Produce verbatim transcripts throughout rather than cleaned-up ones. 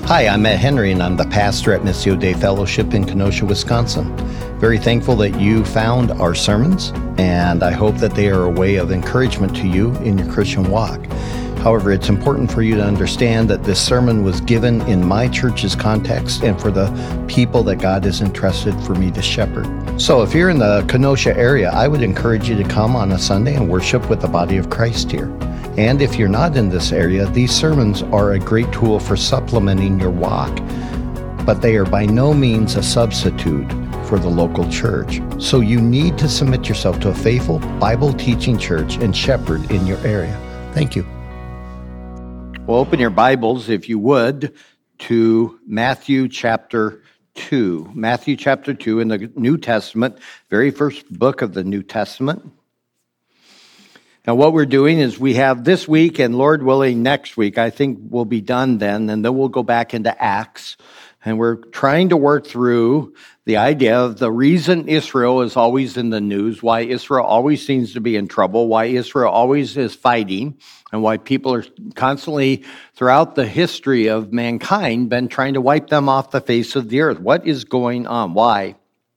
Hi, I'm Matt Henry, and I'm the pastor at Missio Dei Fellowship in Kenosha, Wisconsin. Very thankful that you found our sermons, and I hope that they are a way of encouragement to you in your Christian walk. However, it's important for you to understand that this sermon was given in my church's context and for the people that God has entrusted for me to shepherd. So if you're in the Kenosha area, I would encourage you to come on a Sunday and worship with the body of Christ here. And if you're not in this area, these sermons are a great tool for supplementing your walk, but they are by no means a substitute for the local church. So you need to submit yourself to a faithful, Bible-teaching church and shepherd in your area. Thank you. Well, open your Bibles, if you would, to Matthew chapter two. Matthew chapter two in the New Testament, very first book of the New Testament. Now, what we're doing is we have this week, and Lord willing, next week, I think we'll be done then, and then we'll go back into Acts. And we're trying to work through the idea of the reason Israel is always in the news, why Israel always seems to be in trouble, why Israel always is fighting, and why people are constantly, throughout the history of mankind, been trying to wipe them off the face of the earth. What is going on? Why?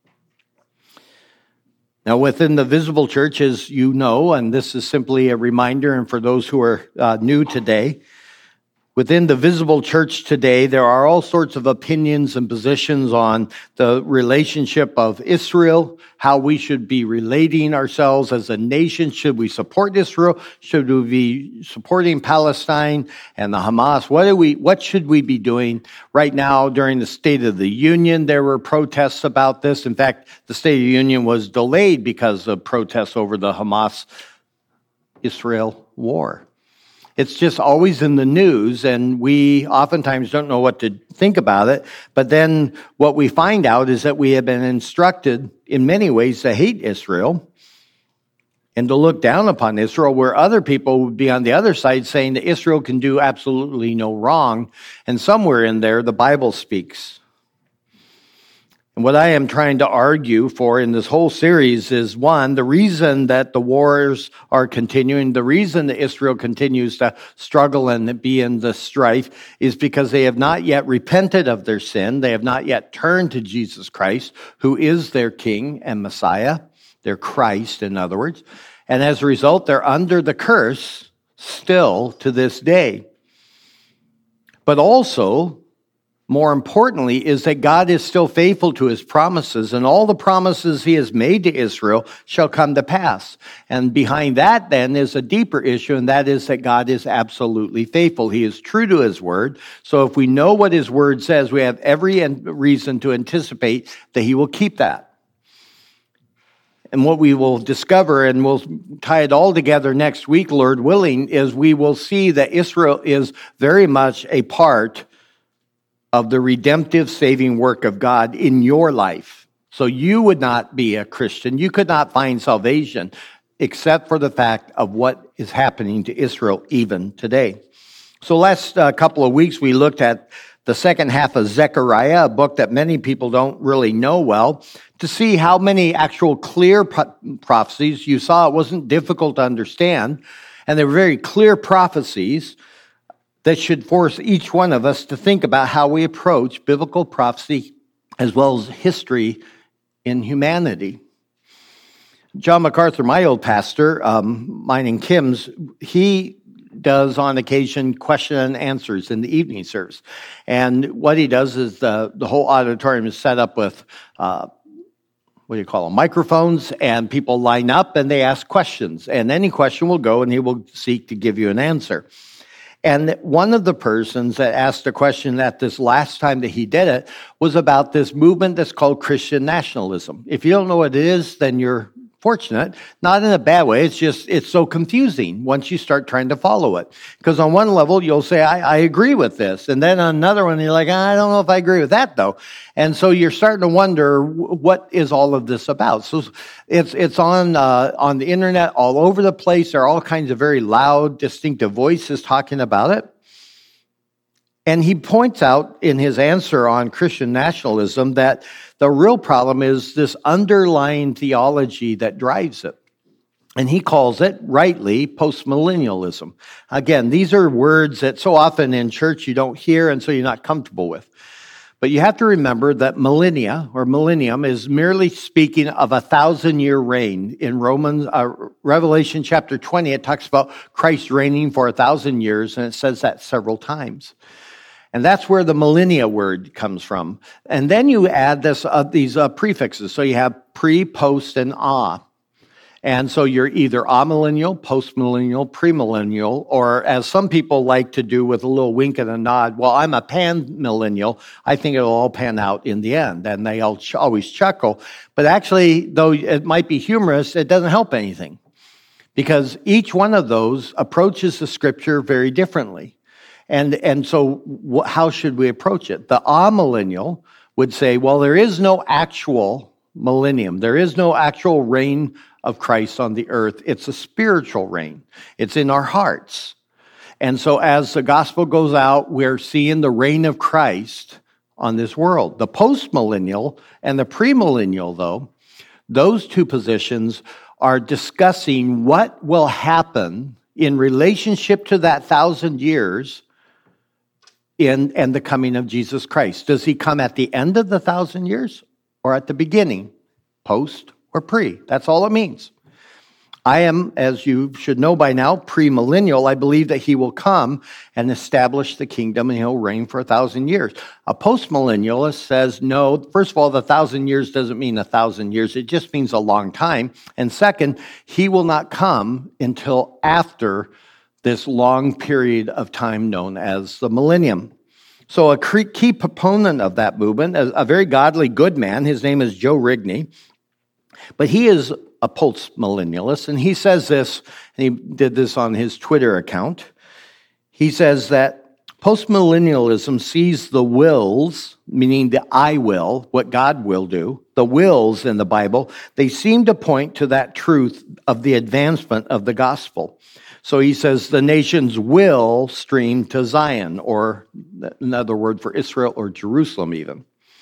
Now, within the visible church, as you know, and this is simply a reminder, and for those who are uh, new today, within the visible church today, there are all sorts of opinions and positions on the relationship of Israel, how we should be relating ourselves as a nation. Should we support Israel? Should we be supporting Palestine and the Hamas? What do we? What should we be doing? Right now, during the State of the Union, there were protests about this. In fact, the State of the Union was delayed because of protests over the Hamas-Israel war. It's just always in the news, and we oftentimes don't know what to think about it. But then what we find out is that we have been instructed in many ways to hate Israel and to look down upon Israel, where other people would be on the other side saying that Israel can do absolutely no wrong. And somewhere in there, the Bible speaks. And what I am trying to argue for in this whole series is, one, the reason that the wars are continuing, the reason that Israel continues to struggle and be in the strife is because they have not yet repented of their sin. They have not yet turned to Jesus Christ, who is their King and Messiah, their Christ, in other words. And as a result, they're under the curse still to this day. But also, more importantly, is that God is still faithful to his promises, and all the promises he has made to Israel shall come to pass. And behind that, then, is a deeper issue, and that is that God is absolutely faithful. He is true to his word. So if we know what his word says, we have every reason to anticipate that he will keep that. And what we will discover, and we'll tie it all together next week, Lord willing, is we will see that Israel is very much a part of the redemptive saving work of God in your life. So you would not be a Christian. You could not find salvation except for the fact of what is happening to Israel even today. So last uh, couple of weeks, we looked at the second half of Zechariah, a book that many people don't really know well, to see how many actual clear pro- prophecies. You saw it wasn't difficult to understand, and they were very clear prophecies that should force each one of us to think about how we approach biblical prophecy as well as history in humanity. John MacArthur, my old pastor, um, mine and Kim's, he does on occasion question and answers in the evening service. And what he does is the, the whole auditorium is set up with, uh, what do you call them, microphones, and people line up and they ask questions. And any question will go and he will seek to give you an answer. And one of the persons that asked a question at this last time that he did it was about this movement that's called Christian nationalism. If you don't know what it is, then you're fortunate. Not in a bad way. It's just, it's so confusing once you start trying to follow it. Because on one level, you'll say, I, I agree with this. And then on another one, you're like, I don't know if I agree with that, though. And so you're starting to wonder, what is all of this about? So it's it's on uh, on the internet all over the place. There are all kinds of very loud, distinctive voices talking about it. And he points out in his answer on Christian nationalism that the real problem is this underlying theology that drives it. And he calls it, rightly, postmillennialism. Again, these are words that so often in church you don't hear and so you're not comfortable with. But you have to remember that millennia or millennium is merely speaking of a thousand-year reign. In Romans, uh, Revelation chapter twenty, it talks about Christ reigning for a thousand years, and it says that several times. And that's where the millennia word comes from. And then you add this uh, these uh, prefixes. So you have pre, post, and ah. And so you're either amillennial, postmillennial, premillennial, or as some people like to do with a little wink and a nod, well, I'm a pan-millennial. I think it'll all pan out in the end. And they all ch- always chuckle. But actually, though it might be humorous, it doesn't help anything. Because each one of those approaches the scripture very differently. And, and so wh- how should we approach it? The amillennial would say, well, there is no actual millennium. There is no actual reign of Christ on the earth. It's a spiritual reign. It's in our hearts. And so as the gospel goes out, we're seeing the reign of Christ on this world. The postmillennial and the premillennial, though, those two positions are discussing what will happen in relationship to that thousand years in and the coming of Jesus Christ. Does he come at the end of the thousand years or at the beginning? Post or pre? That's all it means. I am, as you should know by now, premillennial. I believe that he will come and establish the kingdom and he'll reign for a thousand years. A postmillennialist says, no, first of all, the thousand years doesn't mean a thousand years. It just means a long time. And second, he will not come until after this long period of time known as the millennium. So a key proponent of that movement, a very godly, good man, his name is Joe Rigney, but he is a post-millennialist, and he says this, and he did this on his Twitter account. He says that postmillennialism sees the wills, meaning the I will, what God will do, the wills in the Bible, they seem to point to that truth of the advancement of the gospel. So he says the nations will stream to Zion, or another word for Israel or Jerusalem even.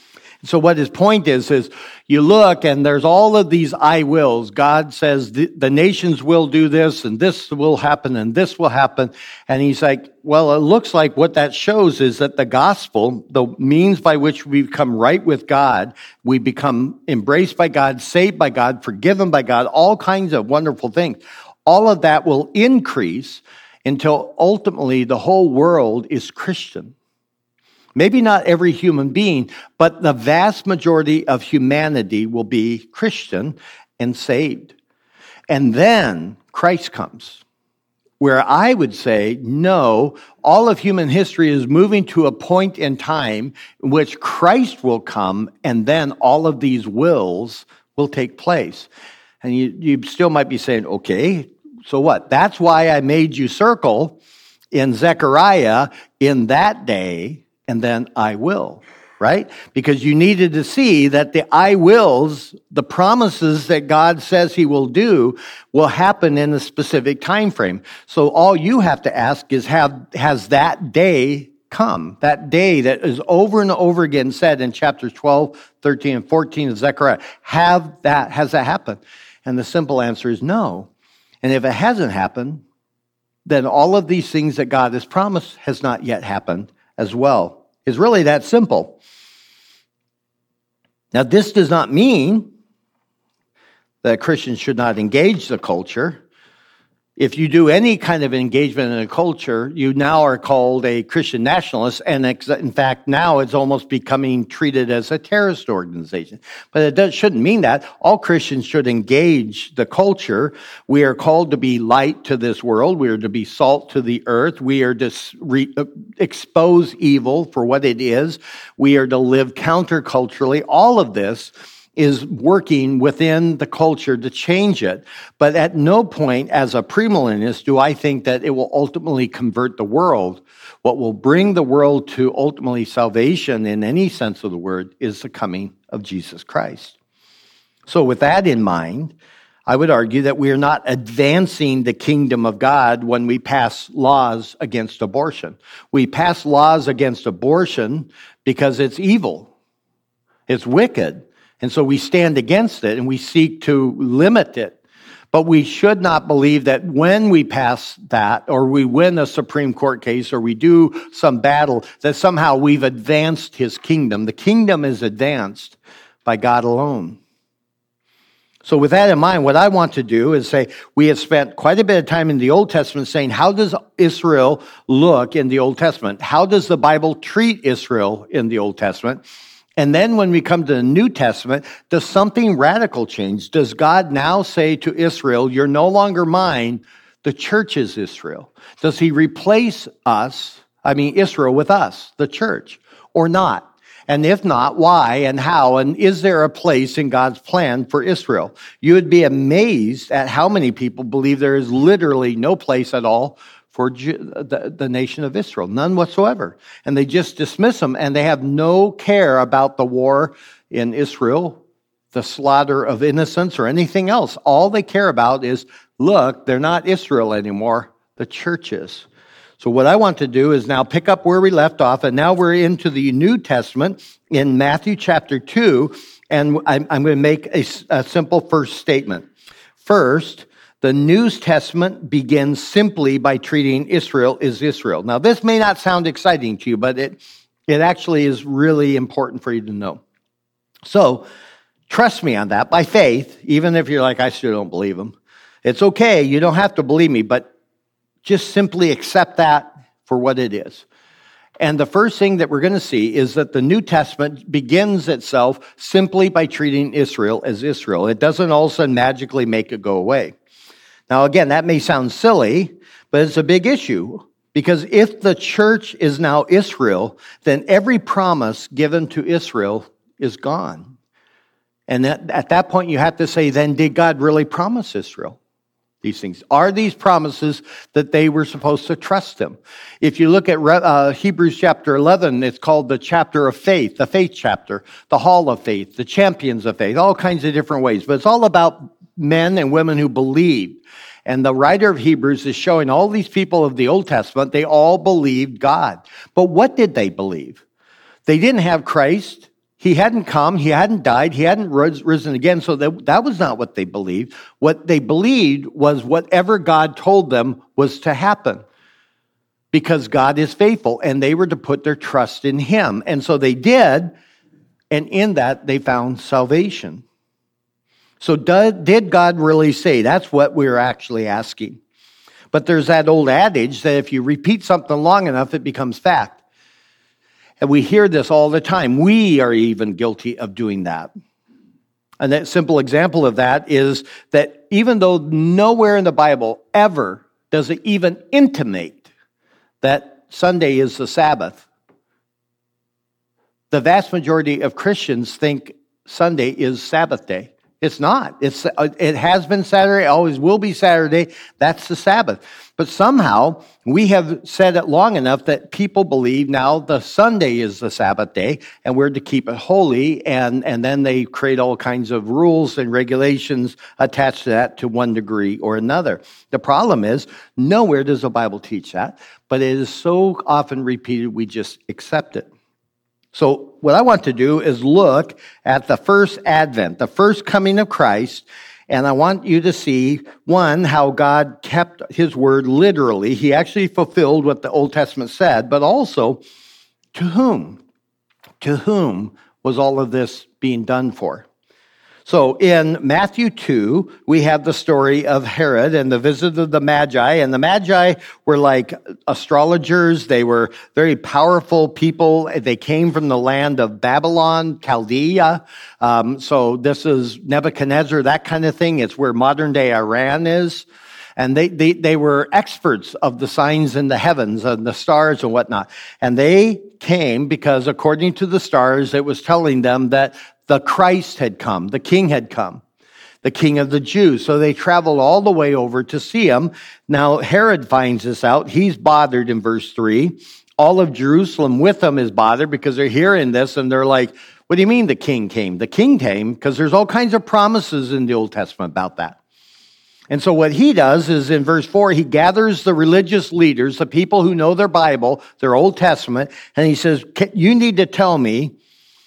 So what his point is, is you look and there's all of these I wills. God says the, the nations will do this and this will happen and this will happen. And he's like, well, it looks like what that shows is that the gospel, the means by which we become right with God, we become embraced by God, saved by God, forgiven by God, all kinds of wonderful things. All of that will increase until ultimately the whole world is Christian. Maybe not every human being, but the vast majority of humanity will be Christian and saved. And then Christ comes, where I would say, no, all of human history is moving to a point in time in which Christ will come, and then all of these wills will take place. And you, you still might be saying, okay, so what? That's why I made you circle in Zechariah in that day, and then I will, right? Because you needed to see that the I wills, the promises that God says he will do, will happen in a specific time frame. So all you have to ask is, have has that day come? That day that is over and over again said in chapters twelve, thirteen, and fourteen of Zechariah. Have that, has that happened? And the simple answer is no. And if it hasn't happened, then all of these things that God has promised has not yet happened as well. It's really that simple. Now, this does not mean that Christians should not engage the culture. If you do any kind of engagement in a culture, you now are called a Christian nationalist, and in fact, now it's almost becoming treated as a terrorist organization. But it does, shouldn't mean that. All Christians should engage the culture. We are called to be light to this world. We are to be salt to the earth. We are to re- expose evil for what it is. We are to live counterculturally. All of this is working within the culture to change it. But at no point as a premillennialist do I think that it will ultimately convert the world. What will bring the world to ultimately salvation in any sense of the word is the coming of Jesus Christ. So with that in mind, I would argue that we are not advancing the kingdom of God when we pass laws against abortion. We pass laws against abortion because it's evil. It's wicked. And so we stand against it and we seek to limit it. But we should not believe that when we pass that, or we win a Supreme Court case, or we do some battle, that somehow we've advanced his kingdom. The kingdom is advanced by God alone. So with that in mind, what I want to do is say, we have spent quite a bit of time in the Old Testament saying, how does Israel look in the Old Testament? How does the Bible treat Israel in the Old Testament? And then when we come to the New Testament, does something radical change? Does God now say to Israel, you're no longer mine, the church is Israel? Does he replace us, I mean Israel, with us, the church, or not? And if not, why and how? And is there a place in God's plan for Israel? You would be amazed at how many people believe there is literally no place at all for the, the nation of Israel, none whatsoever. And they just dismiss them, and they have no care about the war in Israel, the slaughter of innocents, or anything else. All they care about is, look, they're not Israel anymore, the church is. So what I want to do is now pick up where we left off, and now we're into the New Testament in Matthew chapter two, and I'm, I'm going to make a, a simple first statement. First, the New Testament begins simply by treating Israel as Israel. Now, this may not sound exciting to you, but it, it actually is really important for you to know. So, trust me on that by faith, even if you're like, I still don't believe him. It's okay, you don't have to believe me, but just simply accept that for what it is. And the first thing that we're going to see is that the New Testament begins itself simply by treating Israel as Israel. It doesn't all of a sudden magically make it go away. Now, again, that may sound silly, but it's a big issue. Because if the church is now Israel, then every promise given to Israel is gone. And at, at that point, you have to say, then did God really promise Israel these things? Are these promises that they were supposed to trust him? If you look at uh, Hebrews chapter eleven, it's called the chapter of faith, the faith chapter, the hall of faith, the champions of faith, all kinds of different ways. But it's all about men and women who believed. And the writer of Hebrews is showing all these people of the Old Testament, they all believed God. But what did they believe? They didn't have Christ. He hadn't come. He hadn't died. He hadn't risen again. So that, that was not what they believed. What they believed was whatever God told them was to happen. Because God is faithful, and they were to put their trust in him. And so they did, and in that they found salvation. So did God really say? That's what we're actually asking. But there's that old adage that if you repeat something long enough, it becomes fact. And we hear this all the time. We are even guilty of doing that. And that simple example of that is that even though nowhere in the Bible ever does it even intimate that Sunday is the Sabbath, the vast majority of Christians think Sunday is Sabbath day. It's not. It's, it has been Saturday, always will be Saturday. That's the Sabbath. But somehow we have said it long enough that people believe now the Sunday is the Sabbath day and we're to keep it holy. And, and then they create all kinds of rules and regulations attached to that to one degree or another. The problem is nowhere does the Bible teach that, but it is so often repeated we just accept it. So what I want to do is look at the first advent, the first coming of Christ, and I want you to see, one, how God kept his word literally. He actually fulfilled what the Old Testament said, but also to whom? To whom was all of this being done for? So in Matthew two, we have the story of Herod and the visit of the Magi. And the Magi were like astrologers. They were very powerful people. They came from the land of Babylon, Chaldea. Um, so this is Nebuchadnezzar, that kind of thing. It's where modern day Iran is. And they, they, they were experts of the signs in the heavens and the stars and whatnot. And they came because according to the stars, it was telling them that the Christ had come, the King had come, the King of the Jews. So they traveled all the way over to see him. Now Herod finds this out. He's bothered in verse three. All of Jerusalem with him is bothered because they're hearing this and they're like, what do you mean the King came? The King came because there's all kinds of promises in the Old Testament about that. And so what he does is in verse four, he gathers the religious leaders, the people who know their Bible, their Old Testament, and he says, you need to tell me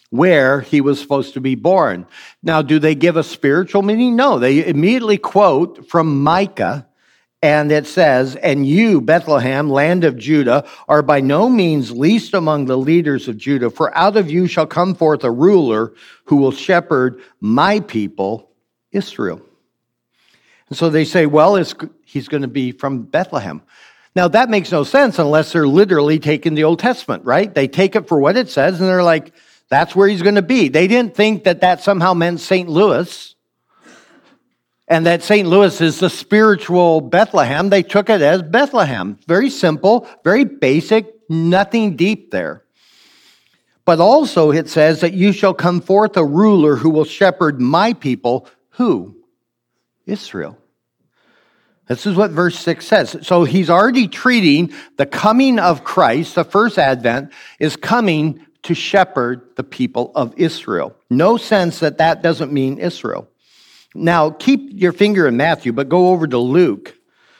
where he was supposed to be born. Now, do they give a spiritual meaning? No, they immediately quote from Micah, and it says, "And you, Bethlehem, land of Judah, are by no means least among the leaders of Judah, for out of you shall come forth a ruler who will shepherd my people, Israel." And so they say, well, it's, he's going to be from Bethlehem. Now, that makes no sense unless they're literally taking the Old Testament, right? They take it for what it says, and they're like, that's where he's going to be. They didn't think that that somehow meant Saint Louis, and that Saint Louis is the spiritual Bethlehem. They took it as Bethlehem. Very simple, very basic, nothing deep there. But also it says that you shall come forth a ruler who will shepherd my people. Who? Israel. This is what verse six says. So he's already treating the coming of Christ, the first advent, is coming to shepherd the people of Israel. No sense that that doesn't mean Israel. Now, keep your finger in Matthew, but go over to Luke.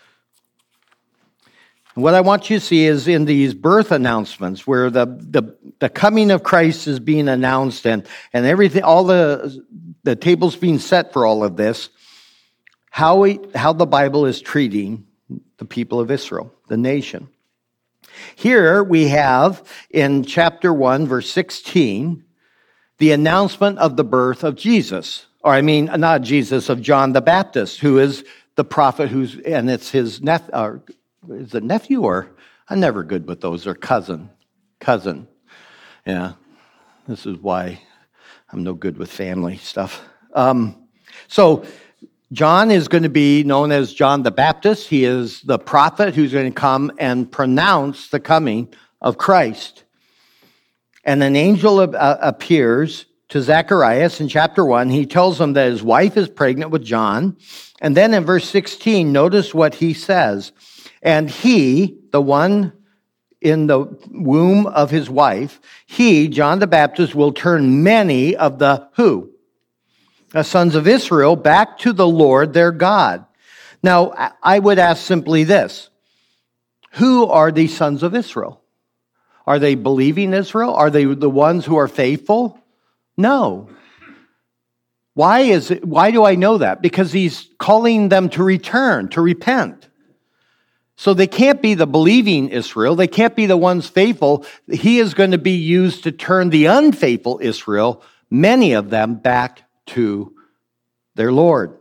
What I want you to see is in these birth announcements where the, the, the coming of Christ is being announced and, and everything, all the, the tables being set for all of this, how we, how the Bible is treating the people of Israel, the nation. Here we have in chapter one, verse sixteen, the announcement of the birth of Jesus. Or I mean, not Jesus, of John the Baptist, who is the prophet who's, and it's his nephew, or is it nephew or, I'm never good with those, or cousin, cousin. Yeah, this is why I'm no good with family stuff. Um, so, John is going to be known as John the Baptist. He is the prophet who's going to come and pronounce the coming of Christ. And an angel appears to Zacharias in chapter one. He tells him that his wife is pregnant with John. And then in verse sixteen, notice what he says. And he, the one in the womb of his wife, he, John the Baptist, will turn many of the who? The sons of Israel back to the Lord their God. Now, I would ask simply this. Who are these sons of Israel? Are they believing Israel? Are they the ones who are faithful? No. Why is it, why do I know that? Because he's calling them to return, to repent. So they can't be the believing Israel. They can't be the ones faithful. He is going to be used to turn the unfaithful Israel, many of them, back to their Lord.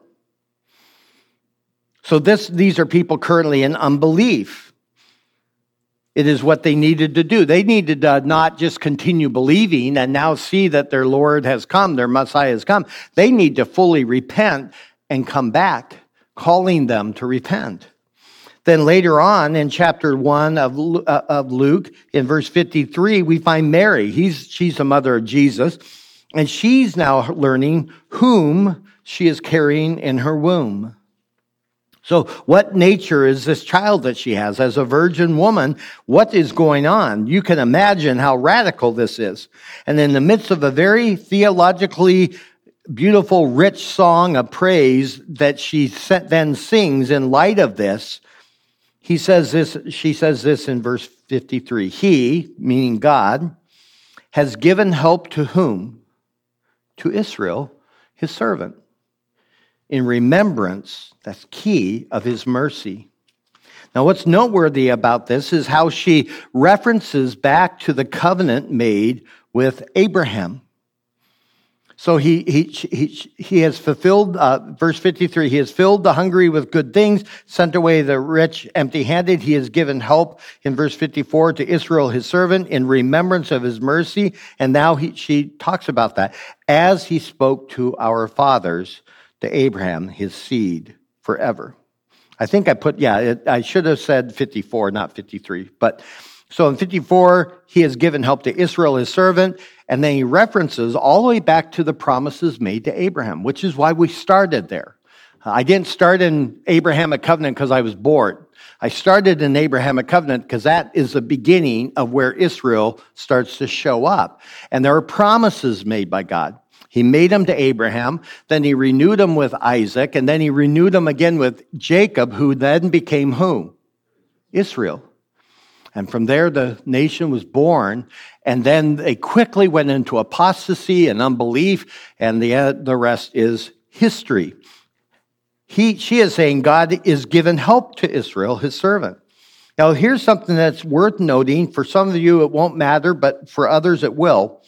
So this, these are people currently in unbelief. It is what they needed to do. They needed to not just continue believing and now see that their Lord has come, their Messiah has come. They need to fully repent and come back, calling them to repent. Then later on in chapter one of, uh, of Luke, in verse fifty-three, we find Mary. He's, she's the mother of Jesus. And she's now learning whom she is carrying in her womb. So what nature is this child that she has? As a virgin woman, what is going on? You can imagine how radical this is. And in the midst of a very theologically beautiful, rich song of praise that she then sings in light of this, he says this, she says this in verse fifty-three. He, meaning God, has given help to whom? To Israel, his servant, in remembrance, that's key, of his mercy. Now, what's noteworthy about this is how she references back to the covenant made with Abraham. So he he he, he has fulfilled, uh, verse fifty-three, he has filled the hungry with good things, sent away the rich empty-handed. He has given help, in verse fifty-four, to Israel, his servant, in remembrance of his mercy. And now he, she talks about that. As he spoke to our fathers, to Abraham, his seed, forever. I think I put, yeah, it, I should have said fifty-four, not fifty-three. But so in fifty-four, he has given help to Israel, his servant. And then he references all the way back to the promises made to Abraham, which is why we started there. I didn't start in Abrahamic covenant because I was bored. I started in Abrahamic covenant because that is the beginning of where Israel starts to show up. And there are promises made by God. He made them to Abraham, then he renewed them with Isaac, and then he renewed them again with Jacob, who then became who? Israel. And from there, the nation was born. And then they quickly went into apostasy and unbelief. And the, the rest is history. He, she is saying God is given help to Israel, his servant. Now, here's something that's worth noting. For some of you, it won't matter, but for others, it will.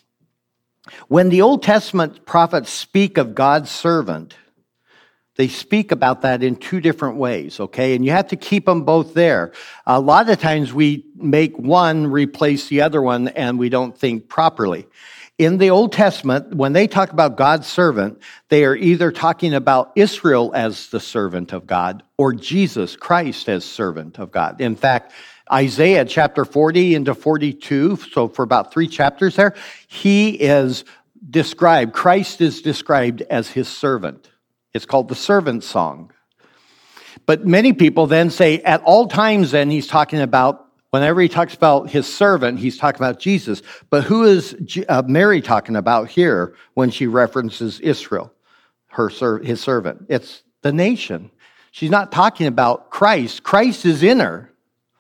When the Old Testament prophets speak of God's servant, they speak about that in two different ways, okay? And you have to keep them both there. A lot of times we make one replace the other one and we don't think properly. In the Old Testament, when they talk about God's servant, they are either talking about Israel as the servant of God or Jesus Christ as servant of God. In fact, Isaiah chapter forty into forty-two, so for about three chapters there, he is described, Christ is described as his servant. It's called the servant song. But many people then say at all times then he's talking about, whenever he talks about his servant, he's talking about Jesus. But who is uh, Mary talking about here when she references Israel, her his servant? It's the nation. She's not talking about Christ. Christ is in her.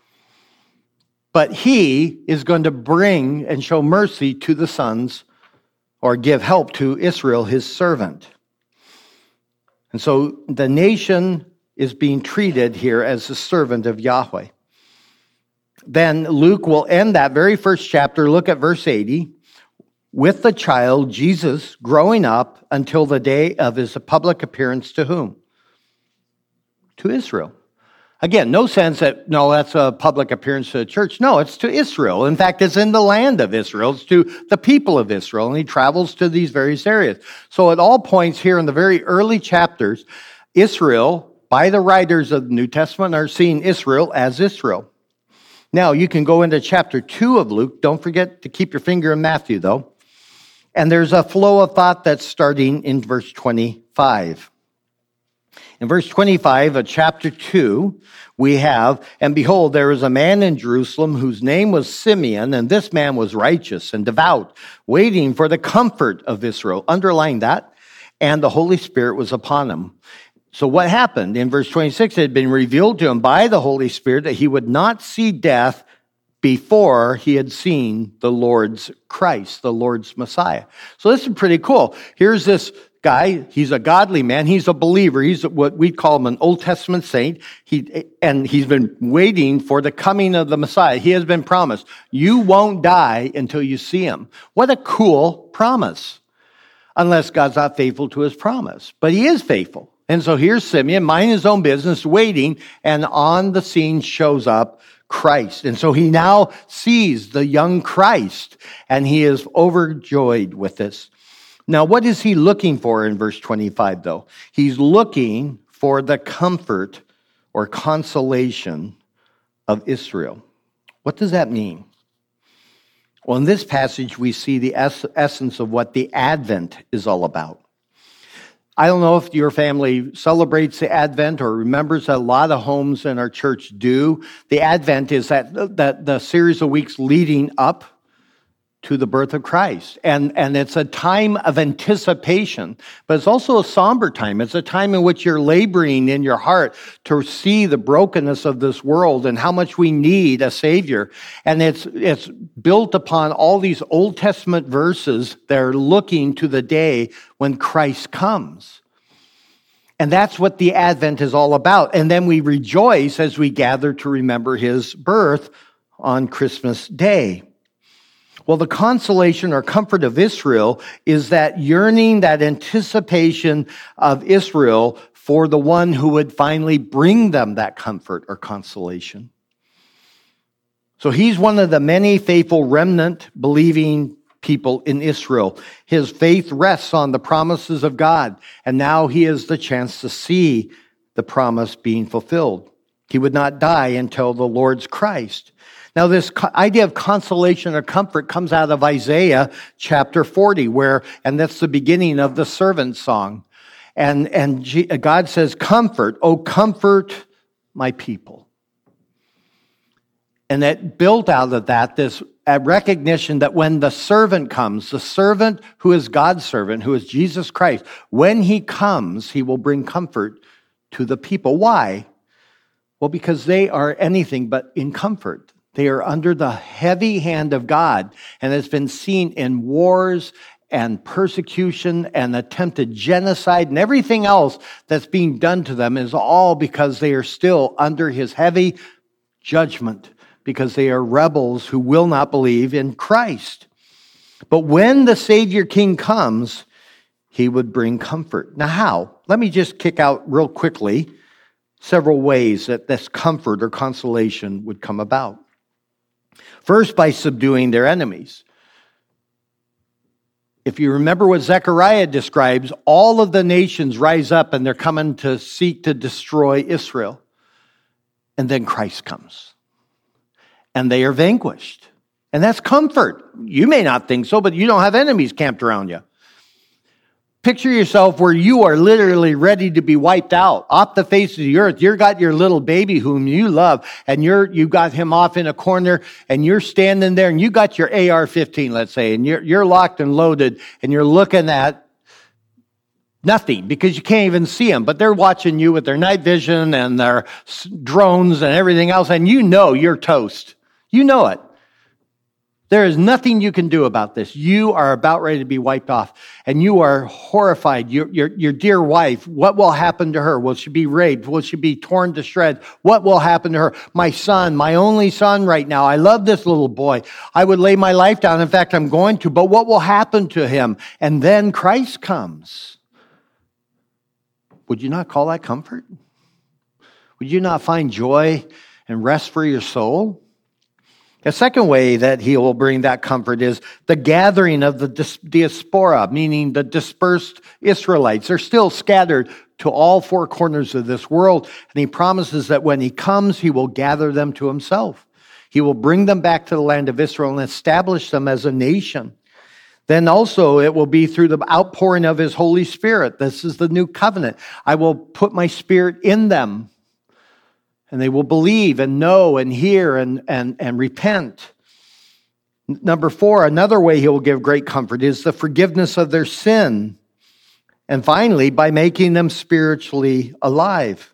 But he is going to bring and show mercy to the sons or give help to Israel, his servant. And so the nation is being treated here as the servant of Yahweh. Then Luke will end that very first chapter, look at verse eighty, with the child, Jesus, growing up until the day of his public appearance to whom? To Israel. Again, no sense that, no, that's a public appearance to the church. No, it's to Israel. In fact, it's in the land of Israel. It's to the people of Israel, and he travels to these various areas. So at all points here in the very early chapters, Israel, by the writers of the New Testament, are seeing Israel as Israel. Now, you can go into chapter two of Luke. Don't forget to keep your finger in Matthew, though. And there's a flow of thought that's starting in verse twenty-five. In verse twenty-five of chapter two, we have, and behold, there was a man in Jerusalem whose name was Simeon, and this man was righteous and devout, waiting for the comfort of Israel. Underline that. And the Holy Spirit was upon him. So what happened? In verse twenty-six, it had been revealed to him by the Holy Spirit that he would not see death before he had seen the Lord's Christ, the Lord's Messiah. So this is pretty cool. Here's this guy. He's a godly man. He's a believer. He's what we call him an Old Testament saint. He, and he's been waiting for the coming of the Messiah. He has been promised, you won't die until you see him. What a cool promise. Unless God's not faithful to his promise. But he is faithful. And so here's Simeon, minding his own business, waiting, and on the scene shows up Christ. And so he now sees the young Christ, and he is overjoyed with this. Now, what is he looking for in verse twenty-five, though? He's looking for the comfort or consolation of Israel. What does that mean? Well, in this passage, we see the es- essence of what the Advent is all about. I don't know if your family celebrates the Advent or remembers that a lot of homes in our church do. The Advent is that, that the series of weeks leading up to the birth of Christ. And, and it's a time of anticipation, but it's also a somber time. It's a time in which you're laboring in your heart to see the brokenness of this world and how much we need a Savior. And it's, it's built upon all these Old Testament verses that are looking to the day when Christ comes. And that's what the Advent is all about. And then we rejoice as we gather to remember his birth on Christmas Day. Well, the consolation or comfort of Israel is that yearning, that anticipation of Israel for the one who would finally bring them that comfort or consolation. So he's one of the many faithful remnant believing people in Israel. His faith rests on the promises of God, and now he has the chance to see the promise being fulfilled. He would not die until the Lord's Christ. Now, this idea of consolation or comfort comes out of Isaiah chapter forty, where, and that's the beginning of the servant song. And, and God says, comfort, oh, comfort my people. And that built out of that, this recognition that when the servant comes, the servant who is God's servant, who is Jesus Christ, when he comes, he will bring comfort to the people. Why? Well, because they are anything but in comfort. They are under the heavy hand of God, and it's been seen in wars and persecution and attempted genocide and everything else that's being done to them is all because they are still under his heavy judgment, because they are rebels who will not believe in Christ. But when the Savior King comes, he would bring comfort. Now how? Let me just kick out real quickly several ways that this comfort or consolation would come about. First, by subduing their enemies. If you remember what Zechariah describes, all of the nations rise up and they're coming to seek to destroy Israel. And then Christ comes. And they are vanquished. And that's comfort. You may not think so, but you don't have enemies camped around you. Picture yourself where you are literally ready to be wiped out off the face of the earth. You've got your little baby whom you love, and you're, you got him off in a corner, and you're standing there, and you got your A R fifteen, let's say, and you're, you're locked and loaded, and you're looking at nothing because you can't even see them, but they're watching you with their night vision and their drones and everything else, and you know you're toast. You know it. There is nothing you can do about this. You are about ready to be wiped off, and you are horrified. Your, your, your dear wife, what will happen to her? Will she be raped? Will she be torn to shreds? What will happen to her? My son, my only son right now. I love this little boy. I would lay my life down. In fact, I'm going to, but what will happen to him? And then Christ comes. Would you not call that comfort? Would you not find joy and rest for your soul? The second way that he will bring that comfort is the gathering of the diaspora, meaning the dispersed Israelites. They're still scattered to all four corners of this world, and he promises that when he comes, he will gather them to himself. He will bring them back to the land of Israel and establish them as a nation. Then also it will be through the outpouring of his Holy Spirit. This is the new covenant. I will put my Spirit in them, and they will believe and know and hear and, and, and repent. Number four, another way he will give great comfort is the forgiveness of their sin. And finally, by making them spiritually alive.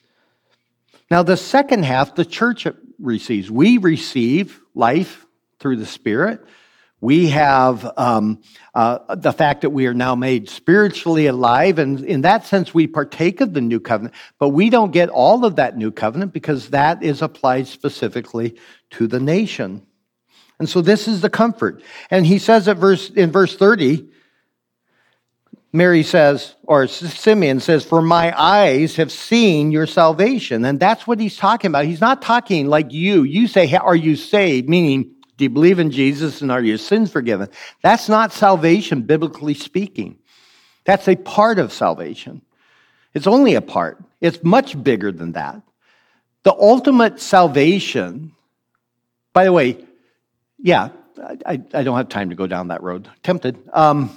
Now, the second half, the church receives. We receive life through the Spirit. We have um, uh, the fact that we are now made spiritually alive, and in that sense, we partake of the new covenant, but we don't get all of that new covenant because that is applied specifically to the nation. And so this is the comfort. And he says at verse, in verse thirty, Mary says, or Simeon says, "For my eyes have seen your salvation." And that's what he's talking about. He's not talking like you. You say, "Are you saved?" Meaning, do you believe in Jesus and are your sins forgiven? That's not salvation, biblically speaking. That's a part of salvation. It's only a part. It's much bigger than that. The ultimate salvation, by the way, yeah, I, I don't have time to go down that road. Tempted. Um,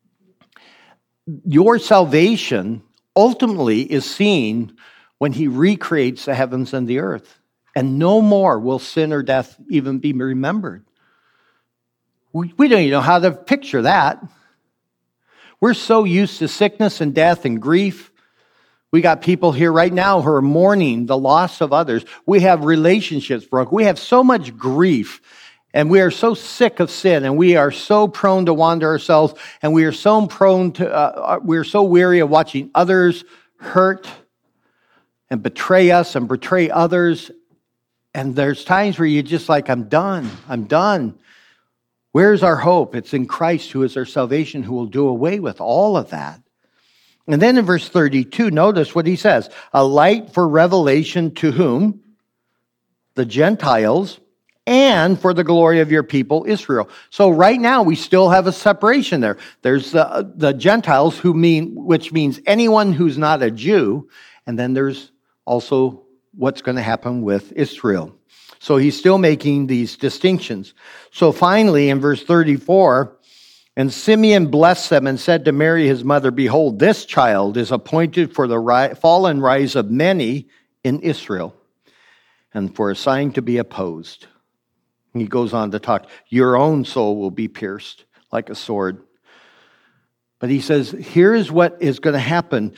your salvation ultimately is seen when he recreates the heavens and the earth. And no more will sin or death even be remembered. We, we don't even know how to picture that. We're so used to sickness and death and grief. We got people here right now who are mourning the loss of others. We have relationships broken. We have so much grief. And we are so sick of sin. And we are so prone to wander ourselves. And we are so prone to, uh, we are so weary of watching others hurt and betray us and betray others. And there's times where you're just like, I'm done. I'm done. Where's our hope? It's in Christ, who is our salvation, who will do away with all of that. And then in verse thirty-two, notice what he says. A light for revelation to whom? The Gentiles, and for the glory of your people, Israel. So right now, we still have a separation there. There's the, the Gentiles, who mean, which means anyone who's not a Jew. And then there's also what's going to happen with Israel. So he's still making these distinctions. So finally, in verse thirty-four, and Simeon blessed them and said to Mary, his mother, "Behold, this child is appointed for the ri- fall and rise of many in Israel, and for a sign to be opposed." And he goes on to talk, "Your own soul will be pierced like a sword." But he says, here's what is going to happen.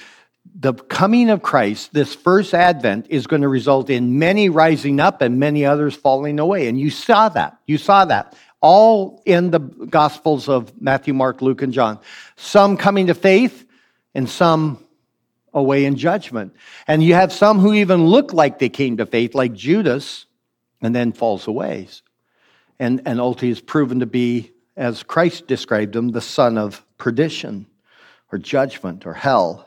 the coming of Christ, this first advent, is going to result in many rising up and many others falling away. And you saw that. You saw that. All in the Gospels of Matthew, Mark, Luke, and John. Some coming to faith and some away in judgment. And you have some who even look like they came to faith, like Judas, and then falls away. And, and ultimately is proven to be, as Christ described him, the son of perdition or judgment or hell.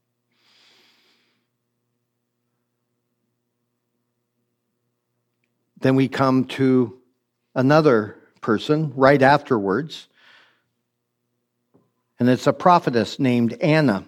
Then we come to another person right afterwards, and it's a prophetess named Anna.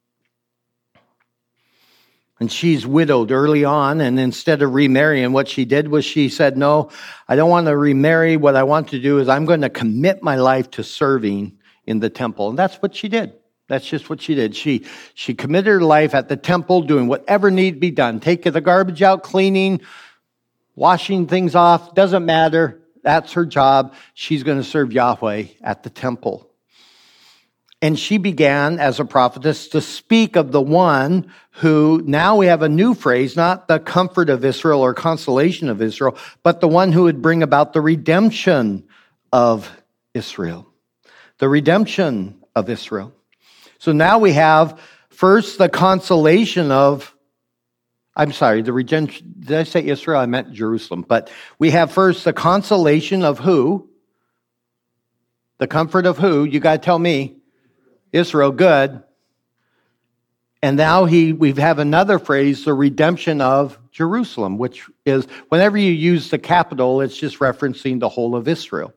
And she's widowed early on, and instead of remarrying, what she did was she said, no, I don't want to remarry. What I want to do is I'm going to commit my life to serving in the temple. And that's what she did. That's just what she did. She she committed her life at the temple, doing whatever needed to be done. Taking the garbage out, cleaning, washing things off, doesn't matter. That's her job. She's going to serve Yahweh at the temple. And she began, as a prophetess, to speak of the one who, now we have a new phrase, not the comfort of Israel or consolation of Israel, but the one who would bring about the redemption of Israel. The redemption of Israel. So now we have first the consolation of, I'm sorry, the redemption, did I say Israel? I meant Jerusalem. But we have first the consolation of who? The comfort of who? You got to tell me. Israel, good. And now he, we have another phrase, the redemption of Jerusalem, which is, whenever you use the capital, it's just referencing the whole of Israel.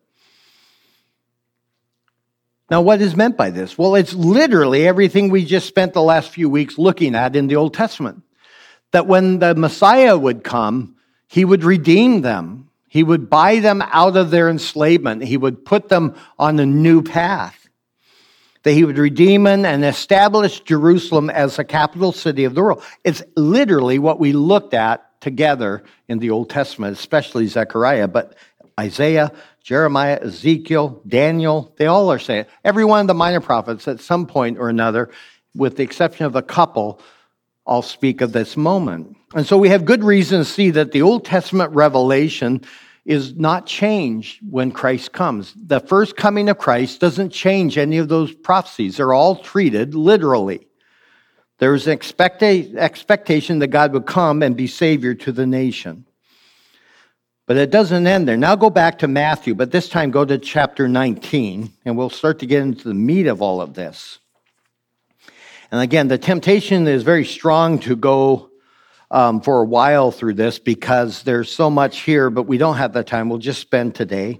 Now, what is meant by this? Well, it's literally everything we just spent the last few weeks looking at in the Old Testament. That when the Messiah would come, he would redeem them. He would buy them out of their enslavement. He would put them on a new path. That he would redeem and establish Jerusalem as a capital city of the world. It's literally what we looked at together in the Old Testament, especially Zechariah, but Isaiah, Jeremiah, Ezekiel, Daniel, they all are saying, every one of the minor prophets at some point or another, with the exception of a couple, all speak of this moment. And so we have good reason to see that the Old Testament revelation is not changed when Christ comes. The first coming of Christ doesn't change any of those prophecies. They're all treated literally. There was an expecta- expectation that God would come and be Savior to the nation. But it doesn't end there. Now go back to Matthew, but this time go to chapter nineteen, and we'll start to get into the meat of all of this. And again, the temptation is very strong to go Um, for a while through this because there's so much here, but we don't have the time. We'll just spend today.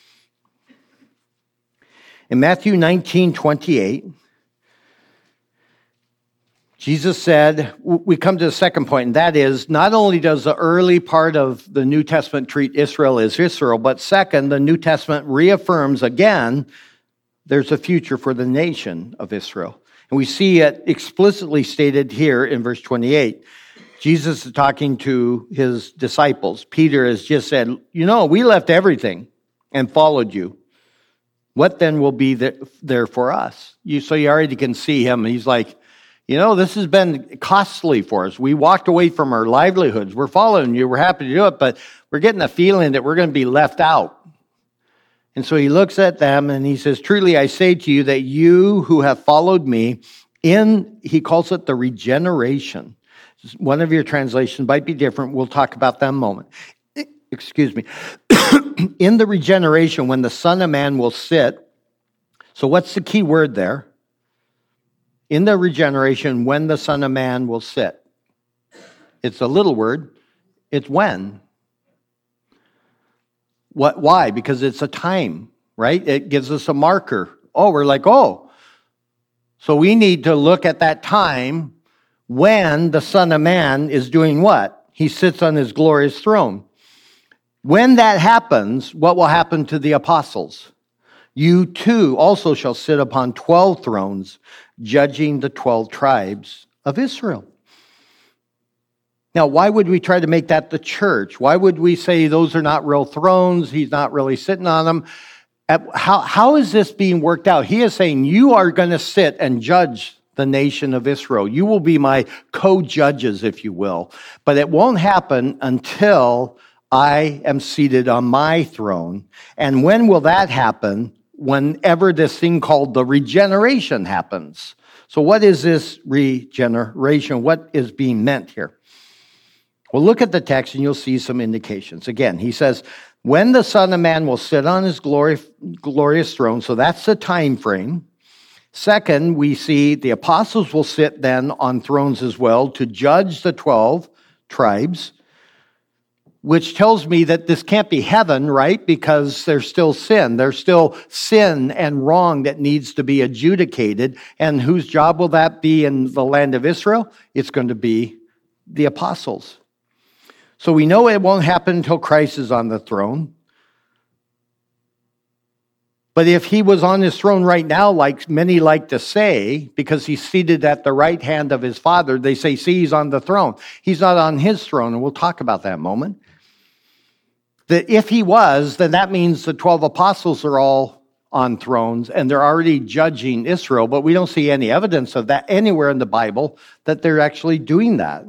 In Matthew nineteen twenty-eight, Jesus said, we come to the second point, and that is, not only does the early part of the New Testament treat Israel as Israel, but second, the New Testament reaffirms again, there's a future for the nation of Israel. And we see it explicitly stated here in verse twenty-eight. Jesus is talking to his disciples. Peter has just said, you know, we left everything and followed you. What then will be there for us? You, so you already can see him. He's like, you know, this has been costly for us. We walked away from our livelihoods. We're following you. We're happy to do it, but we're getting a feeling that we're going to be left out. And so he looks at them and he says, truly I say to you that you who have followed me in, he calls it the regeneration. One of your translations might be different. We'll talk about that in a moment. Excuse me. In the regeneration, when the Son of Man will sit. So what's the key word there? In the regeneration, when the Son of Man will sit. It's a little word. It's when. What? Why? Because it's a time, right? It gives us a marker. Oh, we're like, oh. So we need to look at that time when the Son of Man is doing what? He sits on his glorious throne. When that happens, what will happen to the apostles? You too also shall sit upon twelve thrones, judging the twelve tribes of Israel. Now, why would we try to make that the church? Why would we say those are not real thrones? He's not really sitting on them. How, how is this being worked out? He is saying you are going to sit and judge the nation of Israel. You will be my co-judges, if you will. But it won't happen until I am seated on my throne. And when will that happen? Whenever this thing called the regeneration happens. So what is this regeneration? What is being meant here? Well, look at the text and you'll see some indications. Again, he says, when the Son of Man will sit on his glory, glorious throne, so that's the time frame. Second, we see the apostles will sit then on thrones as well to judge the twelve tribes, which tells me that this can't be heaven, right? Because there's still sin. There's still sin and wrong that needs to be adjudicated. And whose job will that be in the land of Israel? It's going to be the apostles. So we know it won't happen until Christ is on the throne. But if he was on his throne right now, like many like to say, because he's seated at the right hand of his Father, they say, see, he's on the throne. He's not on his throne, and we'll talk about that in a moment. That if he was, then that means the twelve apostles are all on thrones, and they're already judging Israel, but we don't see any evidence of that anywhere in the Bible that they're actually doing that.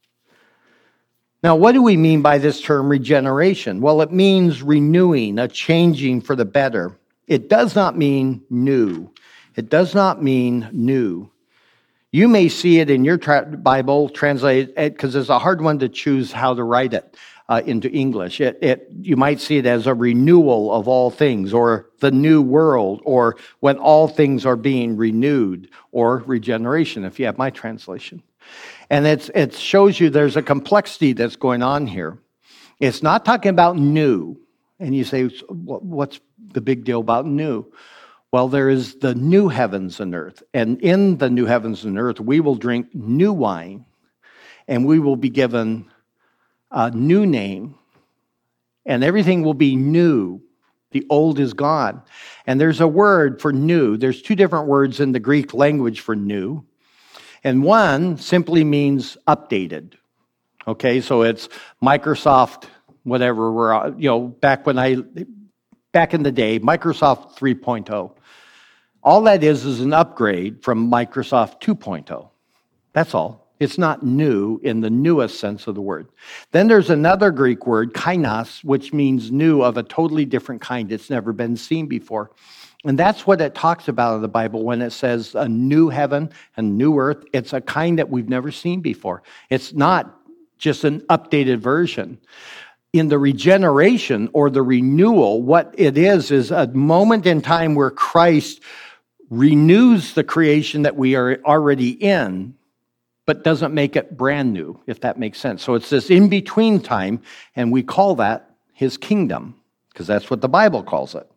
Now, what do we mean by this term regeneration? Well, it means renewing, a changing for the better. It does not mean new. It does not mean new. You may see it in your tra- Bible translated, because it's a hard one to choose how to write it uh, into English. It, it, you might see it as a renewal of all things, or the new world, or when all things are being renewed, or regeneration, if you have my translation. And it's, it shows you there's a complexity that's going on here. It's not talking about new. And you say, what's the big deal about new? Well, there is the new heavens and earth. And in the new heavens and earth, we will drink new wine. And we will be given a new name. And everything will be new. The old is gone. And there's a word for new. There's two different words in the Greek language for new. And one simply means updated. Okay, so it's Microsoft, whatever, we're, you know, back when I, back in the day, Microsoft three point oh. All that is is an upgrade from Microsoft two point oh. That's all. It's not new in the newest sense of the word. Then there's another Greek word, kainos, which means new of a totally different kind. It's never been seen before. And that's what it talks about in the Bible when it says a new heaven and new earth. It's a kind that we've never seen before. It's not just an updated version. In the regeneration or the renewal, what it is is a moment in time where Christ renews the creation that we are already in, but doesn't make it brand new, if that makes sense. So it's this in-between time, and we call that his kingdom, because that's what the Bible calls it.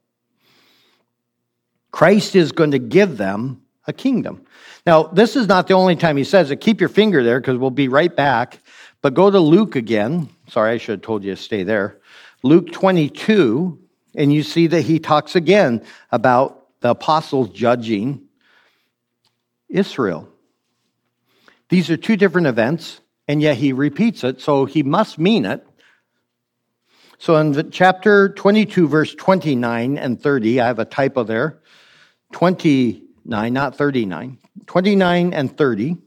Christ is going to give them a kingdom. Now, this is not the only time he says it. Keep your finger there, because we'll be right back. But go to Luke again. Sorry, I should have told you to stay there. Luke twenty-two, and you see that he talks again about the apostles judging Israel. These are two different events, and yet he repeats it, so he must mean it. So in chapter twenty-two, verse twenty-nine and thirty, I have a typo there. twenty-nine, not thirty-nine. twenty-nine and thirty.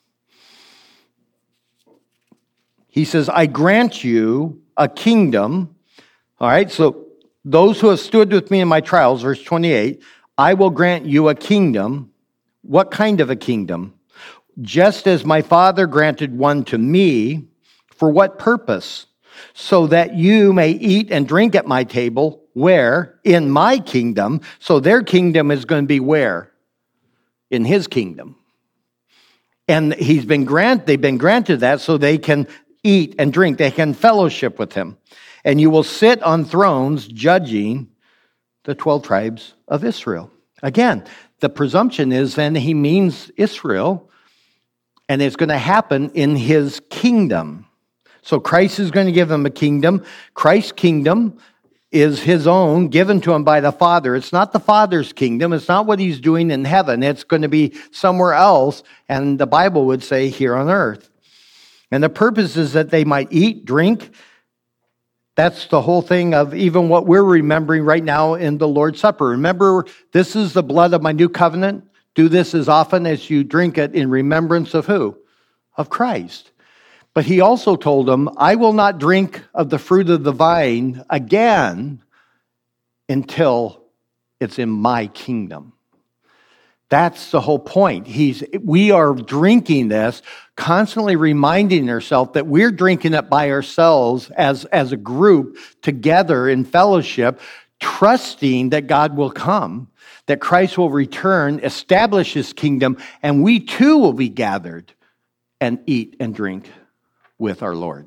He says, I grant you a kingdom. All right, so those who have stood with me in my trials, verse twenty-eight, I will grant you a kingdom. What kind of a kingdom? Just as my Father granted one to me. For what purpose? So that you may eat and drink at my table. Where? In my kingdom. So their kingdom is going to be where? In his kingdom. And he's been grant, they've been granted that so they can eat and drink. They can fellowship with him. And you will sit on thrones judging the twelve tribes of Israel. Again, the presumption is then he means Israel, and it's going to happen in his kingdom. So Christ is going to give them a kingdom. Christ's kingdom is his own, given to him by the Father. It's not the Father's kingdom. It's not what he's doing in heaven. It's going to be somewhere else, and the Bible would say here on earth. And the purpose is that they might eat, drink. That's the whole thing of even what we're remembering right now in the Lord's Supper. Remember, this is the blood of my new covenant. Do this as often as you drink it in remembrance of who? Of Christ. But he also told them, I will not drink of the fruit of the vine again until it's in my kingdom. That's the whole point. He's, we are drinking this, constantly reminding ourselves that we're drinking it by ourselves as, as a group together in fellowship, trusting that God will come, that Christ will return, establish his kingdom, and we too will be gathered and eat and drink with our Lord.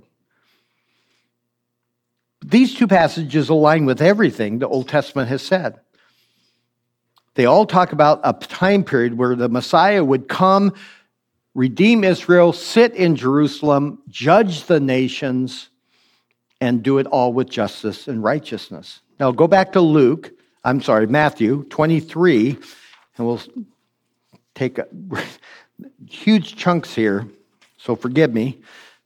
These two passages align with everything the Old Testament has said. They all talk about a time period where the Messiah would come, redeem Israel, sit in Jerusalem, judge the nations, and do it all with justice and righteousness. Now go back to Luke, I'm sorry, Matthew twenty-three, and we'll take a, huge chunks here, so forgive me.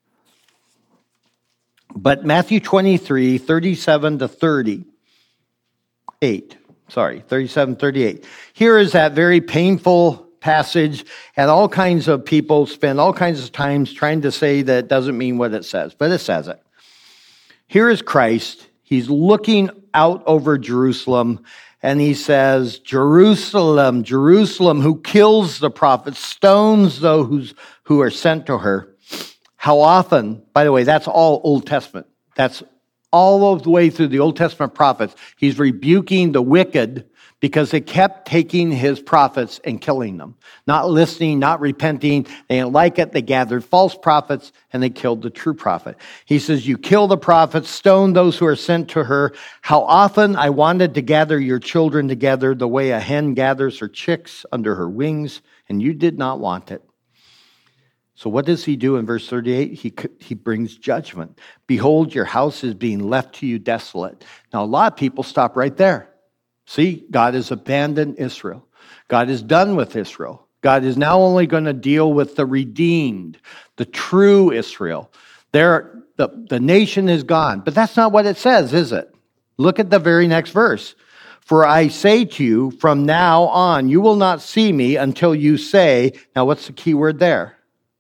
But Matthew twenty-three, thirty-seven to thirty-eight. Sorry, thirty-seven, thirty-eight. Here is that very painful passage, and all kinds of people spend all kinds of times trying to say that it doesn't mean what it says, but it says it. Here is Christ. He's looking out over Jerusalem, and he says, Jerusalem, Jerusalem, who kills the prophets, stones those who are sent to her. How often, by the way, that's all Old Testament. That's all of the way through the Old Testament prophets. He's rebuking the wicked because they kept taking his prophets and killing them. Not listening, not repenting. They didn't like it. They gathered false prophets and they killed the true prophet. He says, you kill the prophets, stone those who are sent to her. How often I wanted to gather your children together the way a hen gathers her chicks under her wings, and you did not want it. So what does he do in verse thirty-eight? He, he brings judgment. Behold, your house is being left to you desolate. Now, a lot of people stop right there. See, God has abandoned Israel. God is done with Israel. God is now only going to deal with the redeemed, the true Israel. There, the, the nation is gone. But that's not what it says, is it? Look at the very next verse. For I say to you, from now on, you will not see me until you say, now what's the key word there?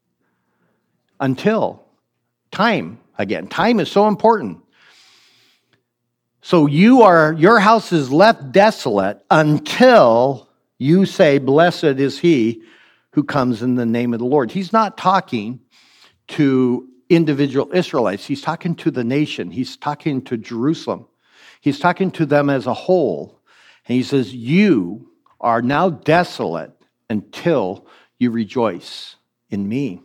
Until. Time, again. Time is so important. So you are, your house is left desolate until you say, blessed is he who comes in the name of the Lord. He's not talking to individual Israelites. He's talking to the nation. He's talking to Jerusalem. He's talking to them as a whole. And he says, you are now desolate until you rejoice in me.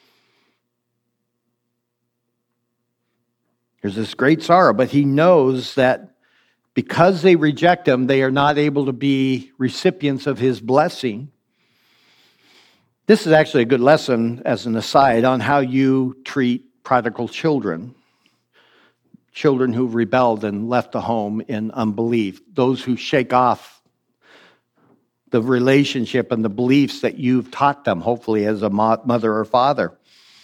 There's this great sorrow, but he knows that because they reject him, they are not able to be recipients of his blessing. This is actually a good lesson, as an aside, on how you treat prodigal children. Children who rebelled and left the home in unbelief. Those who shake off the relationship and the beliefs that you've taught them, hopefully as a mother or father.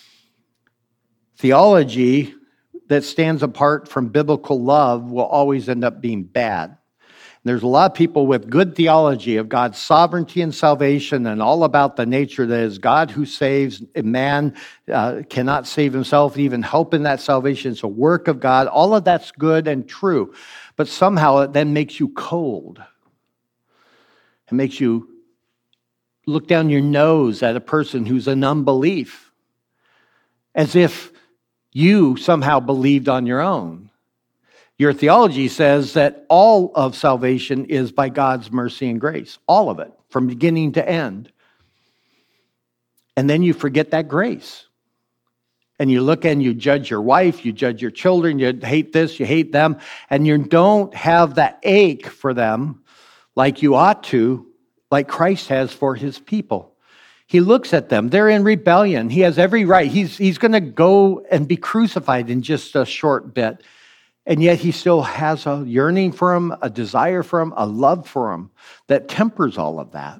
Theology that stands apart from biblical love will always end up being bad. And there's a lot of people with good theology of God's sovereignty and salvation and all about the nature that is God who saves. Man uh, cannot save himself, even help in that salvation. It's a work of God. All of that's good and true. But somehow it then makes you cold. It makes you look down your nose at a person who's in unbelief, as if you somehow believed on your own. Your theology says that all of salvation is by God's mercy and grace. All of it, from beginning to end. And then you forget that grace. And you look and you judge your wife, you judge your children, you hate this, you hate them, and you don't have that ache for them like you ought to, like Christ has for his people. He looks at them. They're in rebellion. He has every right. He's, he's going to go and be crucified in just a short bit. And yet he still has a yearning for them, a desire for them, a love for them that tempers all of that.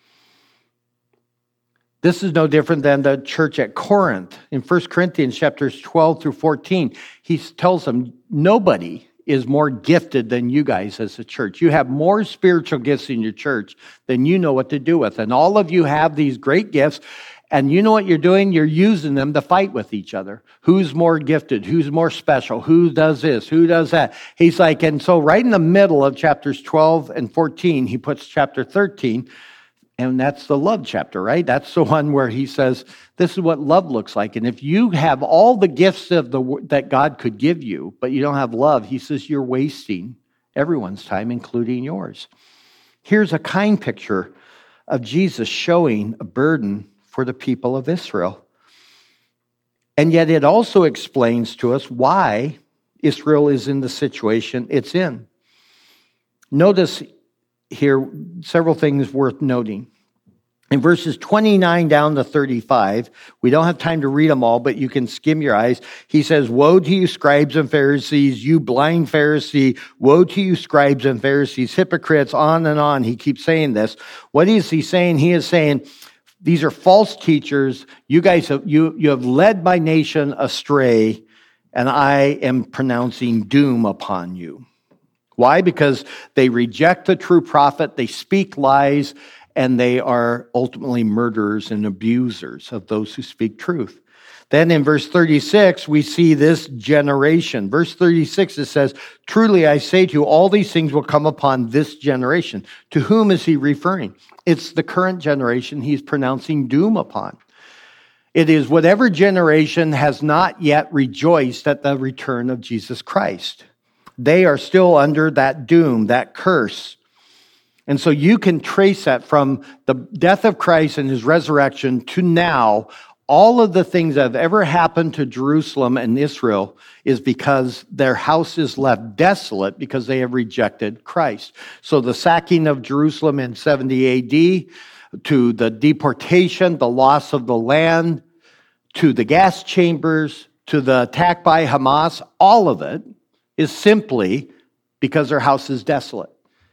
This is no different than the church at Corinth. In First Corinthians chapters twelve through fourteen, he tells them, nobody is more gifted than you guys as a church. You have more spiritual gifts in your church than you know what to do with. And all of you have these great gifts. And you know what you're doing? You're using them to fight with each other. Who's more gifted? Who's more special? Who does this? Who does that? He's like, and so right in the middle of chapters twelve and fourteen, he puts chapter thirteen, and that's the love chapter, right? That's the one where he says, this is what love looks like. And if you have all the gifts of the that God could give you, but you don't have love, he says you're wasting everyone's time, including yours. Here's a kind picture of Jesus showing a burden for the people of Israel. And yet it also explains to us why Israel is in the situation it's in. Notice here several things worth noting. In verses twenty-nine down to thirty-five, we don't have time to read them all, but you can skim your eyes. He says, woe to you, scribes and Pharisees, you blind Pharisee. Woe to you, scribes and Pharisees, hypocrites, on and on. He keeps saying this. What is he saying? He is saying, these are false teachers. You guys have, you, you have led my nation astray, and I am pronouncing doom upon you. Why? Because they reject the true prophet, they speak lies, and they are ultimately murderers and abusers of those who speak truth. Then in verse thirty-six, we see this generation. Verse thirty-six, it says, truly I say to you, all these things will come upon this generation. To whom is he referring? It's the current generation he's pronouncing doom upon. It is whatever generation has not yet rejoiced at the return of Jesus Christ. They are still under that doom, that curse. And so you can trace that from the death of Christ and his resurrection to now. All of the things that have ever happened to Jerusalem and Israel is because their house is left desolate because they have rejected Christ. So the sacking of Jerusalem in seventy A D, to the deportation, the loss of the land, to the gas chambers, to the attack by Hamas, all of it is simply because their house is desolate.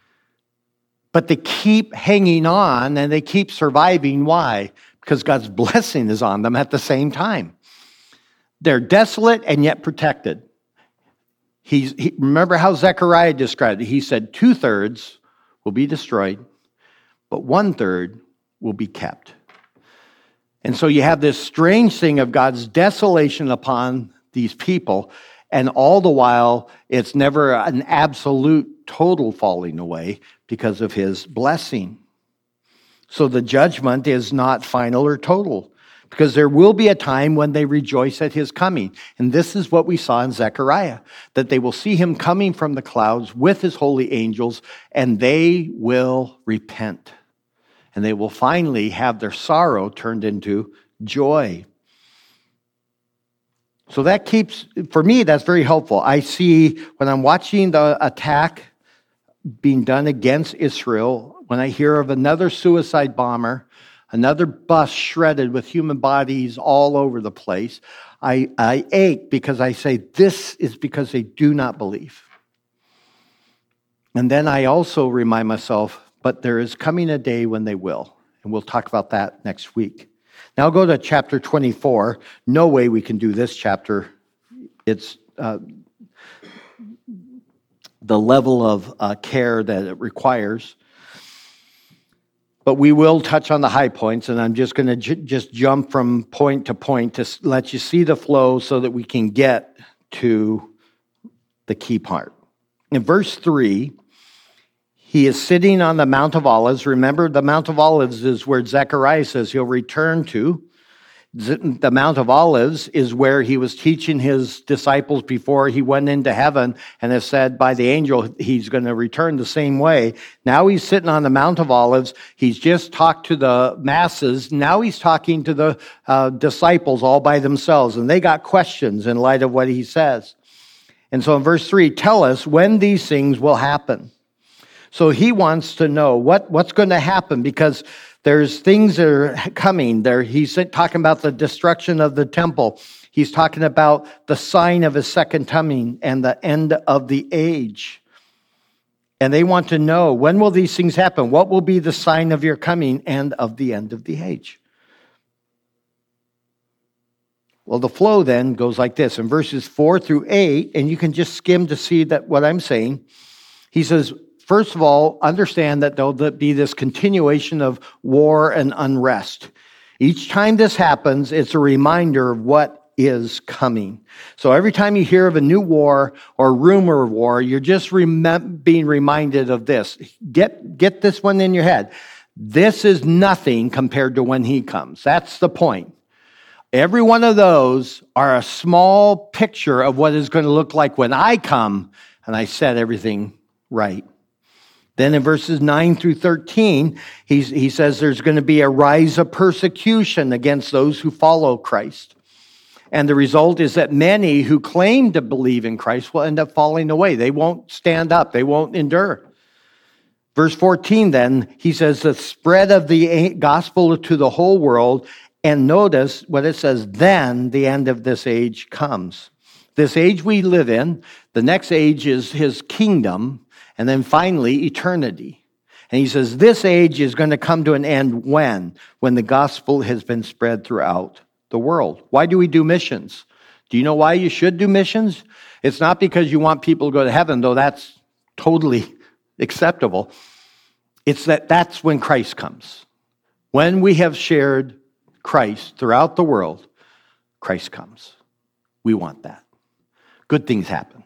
But they keep hanging on and they keep surviving. Why? Because God's blessing is on them at the same time. They're desolate and yet protected. He's, he, remember how Zechariah described it. He said two-thirds will be destroyed, but one-third will be kept. And so you have this strange thing of God's desolation upon these people, and all the while, it's never an absolute total falling away because of his blessing. So the judgment is not final or total, because there will be a time when they rejoice at his coming. And this is what we saw in Zechariah, that they will see him coming from the clouds with his holy angels, and they will repent. And they will finally have their sorrow turned into joy. So that keeps, for me, that's very helpful. I see when I'm watching the attack being done against Israel, when I hear of another suicide bomber, another bus shredded with human bodies all over the place, I, I ache because I say, this is because they do not believe. And then I also remind myself, but there is coming a day when they will. And we'll talk about that next week. Now I'll go to chapter twenty-four. No way we can do this chapter. It's uh, the level of uh, care that it requires. But we will touch on the high points, and I'm just going to j- just jump from point to point to let you see the flow so that we can get to the key part. In verse three, he is sitting on the Mount of Olives. Remember, the Mount of Olives is where Zechariah says he'll return to. The Mount of Olives is where he was teaching his disciples before he went into heaven, and has said by the angel he's going to return the same way. Now he's sitting on the Mount of Olives. He's just talked to the masses. Now he's talking to the uh, disciples all by themselves, and they got questions in light of what he says. And so in verse three, tell us when these things will happen. So he wants to know what, what's going to happen, because there's things that are coming. There, he's talking about the destruction of the temple. He's talking about the sign of his second coming and the end of the age. And they want to know, when will these things happen? What will be the sign of your coming and of the end of the age? Well, the flow then goes like this. In verses four through eight, and you can just skim to see that what I'm saying. He says, first of all, understand that there'll be this continuation of war and unrest. Each time this happens, it's a reminder of what is coming. So every time you hear of a new war or rumor of war, you're just rem- being reminded of this. Get, get this one in your head. This is nothing compared to when he comes. That's the point. Every one of those are a small picture of what is going to look like when I come and I set everything right. Then in verses nine through thirteen, he's, he says there's going to be a rise of persecution against those who follow Christ. And the result is that many who claim to believe in Christ will end up falling away. They won't stand up. They won't endure. Verse fourteen then, he says the spread of the gospel to the whole world. And notice what it says, then the end of this age comes. This age we live in, the next age is his kingdom, and then finally eternity. And he says this age is going to come to an end when? When the gospel has been spread throughout the world. Why do we do missions? Do you know why you should do missions? It's not because you want people to go to heaven, though that's totally acceptable. It's that that's when Christ comes. When we have shared Christ throughout the world, Christ comes. We want that. Good things happen.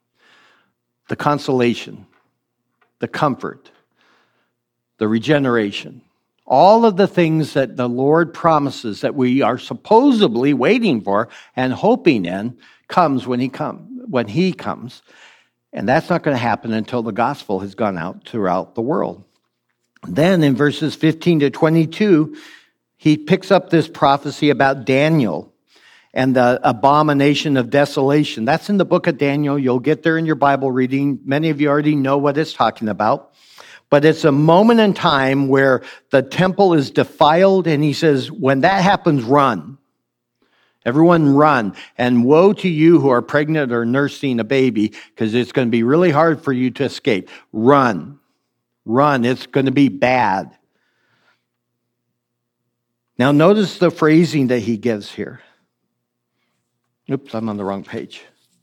The consolation, the comfort, the regeneration, all of the things that the Lord promises that we are supposedly waiting for and hoping in comes when he comes, when he comes. And that's not going to happen until the gospel has gone out throughout the world. Then in verses fifteen to twenty-two, he picks up this prophecy about Daniel and the abomination of desolation. That's in the book of Daniel. You'll get there in your Bible reading. Many of you already know what it's talking about. But it's a moment in time where the temple is defiled, and he says, when that happens, run. Everyone run. And woe to you who are pregnant or nursing a baby, because it's going to be really hard for you to escape. Run. Run. It's going to be bad. Now notice the phrasing that he gives here. Oops, I'm on the wrong page.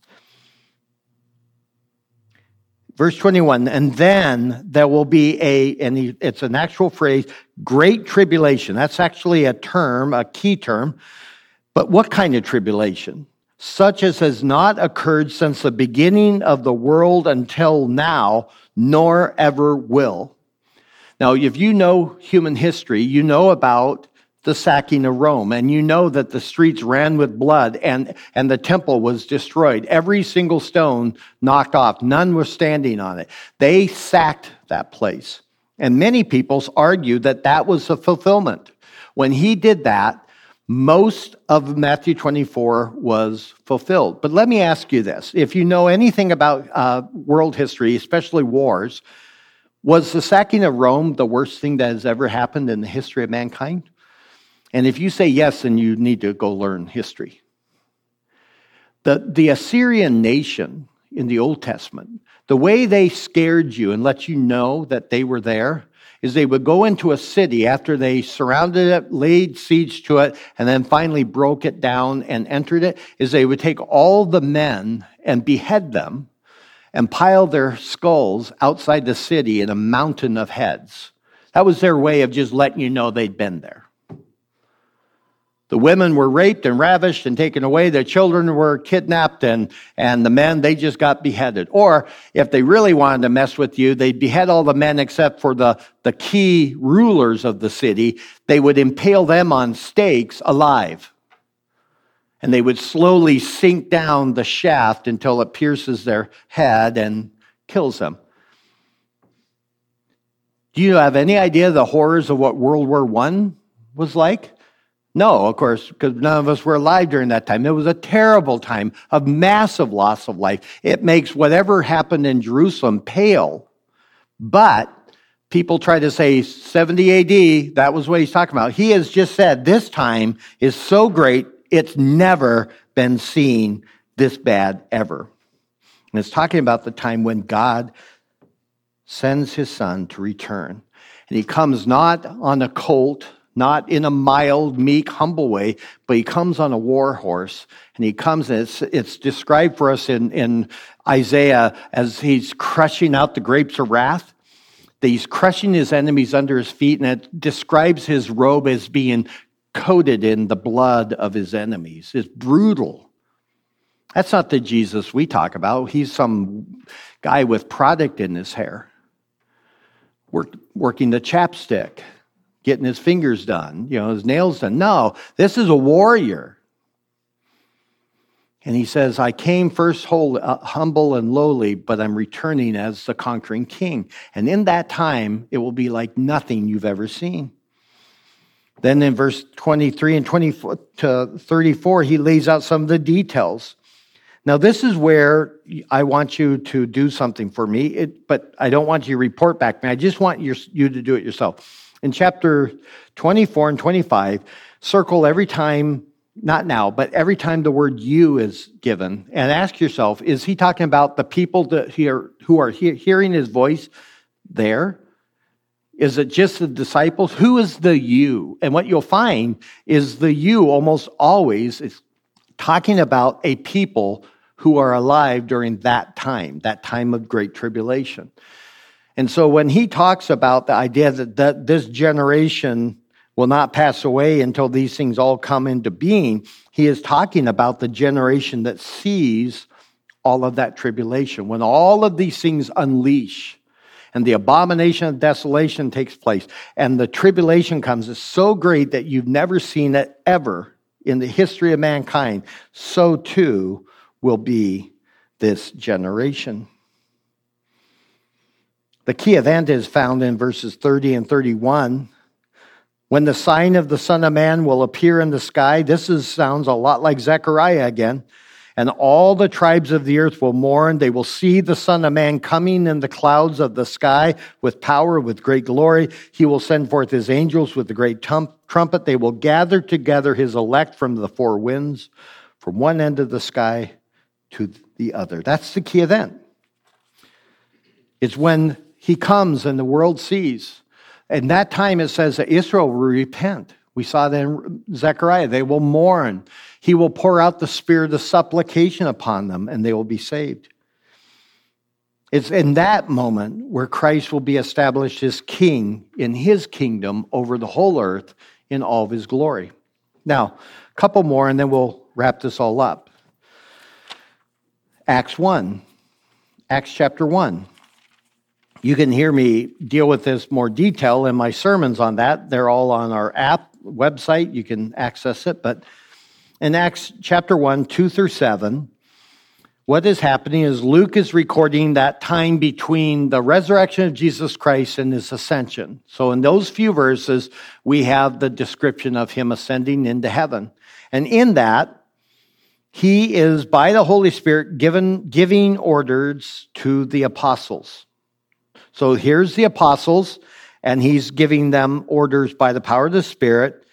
Verse twenty-one, and then there will be a, and he, it's an actual phrase, great tribulation. That's actually a term, a key term. But what kind of tribulation? Such as has not occurred since the beginning of the world until now, nor ever will. Now, if you know human history, you know about the sacking of Rome, and you know that the streets ran with blood, and, and the temple was destroyed. Every single stone knocked off. None was standing on it. They sacked that place. And many people argue that that was a fulfillment. When he did that, most of Matthew twenty-four was fulfilled. But let me ask you this. If you know anything about uh, world history, especially wars, was the sacking of Rome the worst thing that has ever happened in the history of mankind? And if you say yes, then you need to go learn history. The, the Assyrian nation in the Old Testament, the way they scared you and let you know that they were there is they would go into a city after they surrounded it, laid siege to it, and then finally broke it down and entered it, is they would take all the men and behead them and pile their skulls outside the city in a mountain of heads. That was their way of just letting you know they'd been there. The women were raped and ravished and taken away. Their children were kidnapped, and, and the men, they just got beheaded. Or if they really wanted to mess with you, they'd behead all the men except for the, the key rulers of the city. They would impale them on stakes alive. And they would slowly sink down the shaft until it pierces their head and kills them. Do you have any idea the horrors of what World War One was like? No, of course, because none of us were alive during that time. It was a terrible time of massive loss of life. It makes whatever happened in Jerusalem pale. But people try to say seventy A D, that was what he's talking about. He has just said this time is so great, it's never been seen this bad ever. And it's talking about the time when God sends his son to return. And he comes not on a colt, not in a mild, meek, humble way, but he comes on a war horse. And he comes, and it's, it's described for us in, in Isaiah as he's crushing out the grapes of wrath. That he's crushing his enemies under his feet, and it describes his robe as being coated in the blood of his enemies. It's brutal. That's not the Jesus we talk about. He's some guy with product in his hair, work, working the chapstick, getting his fingers done, you know, his nails done. No, this is a warrior. And he says, I came first whole, uh, humble and lowly, but I'm returning as the conquering king. And in that time, it will be like nothing you've ever seen. Then in verse twenty-three and twenty-four to thirty-four, he lays out some of the details. Now, this is where I want you to do something for me, it, but I don't want you to report back to me. I just want your, you to do it yourself. In chapter twenty-four and twenty-five, circle every time, not now, but every time the word you is given, and ask yourself, is he talking about the people that hear, who are he- hearing his voice there? Is it just the disciples? Who is the you? And what you'll find is the you almost always is talking about a people who are alive during that time, that time of great tribulation. And so when he talks about the idea that, that this generation will not pass away until these things all come into being, he is talking about the generation that sees all of that tribulation. When all of these things unleash and the abomination of desolation takes place and the tribulation comes, it's so great that you've never seen it ever in the history of mankind, so too will be this generation. The key event is found in verses thirty and thirty-one. When the sign of the Son of Man will appear in the sky, this is, sounds a lot like Zechariah again. And all the tribes of the earth will mourn. They will see the Son of Man coming in the clouds of the sky with power, with great glory. He will send forth his angels with the great trumpet. They will gather together his elect from the four winds, from one end of the sky to the other. That's the key event. It's when he comes and the world sees. And that time it says that Israel will repent. We saw that in Zechariah. They will mourn. He will pour out the spirit of supplication upon them, and they will be saved. It's in that moment where Christ will be established as king in his kingdom over the whole earth in all of his glory. Now, a couple more, and then we'll wrap this all up. Acts one. Acts chapter one. You can hear me deal with this more detail in my sermons on that. They're all on our app website. You can access it. But in Acts chapter one, two through seven, what is happening is Luke is recording that time between the resurrection of Jesus Christ and his ascension. So in those few verses, we have the description of him ascending into heaven. And in that, he is, by the Holy Spirit, given giving orders to the apostles. So here's the apostles, and he's giving them orders by the power of the Spirit.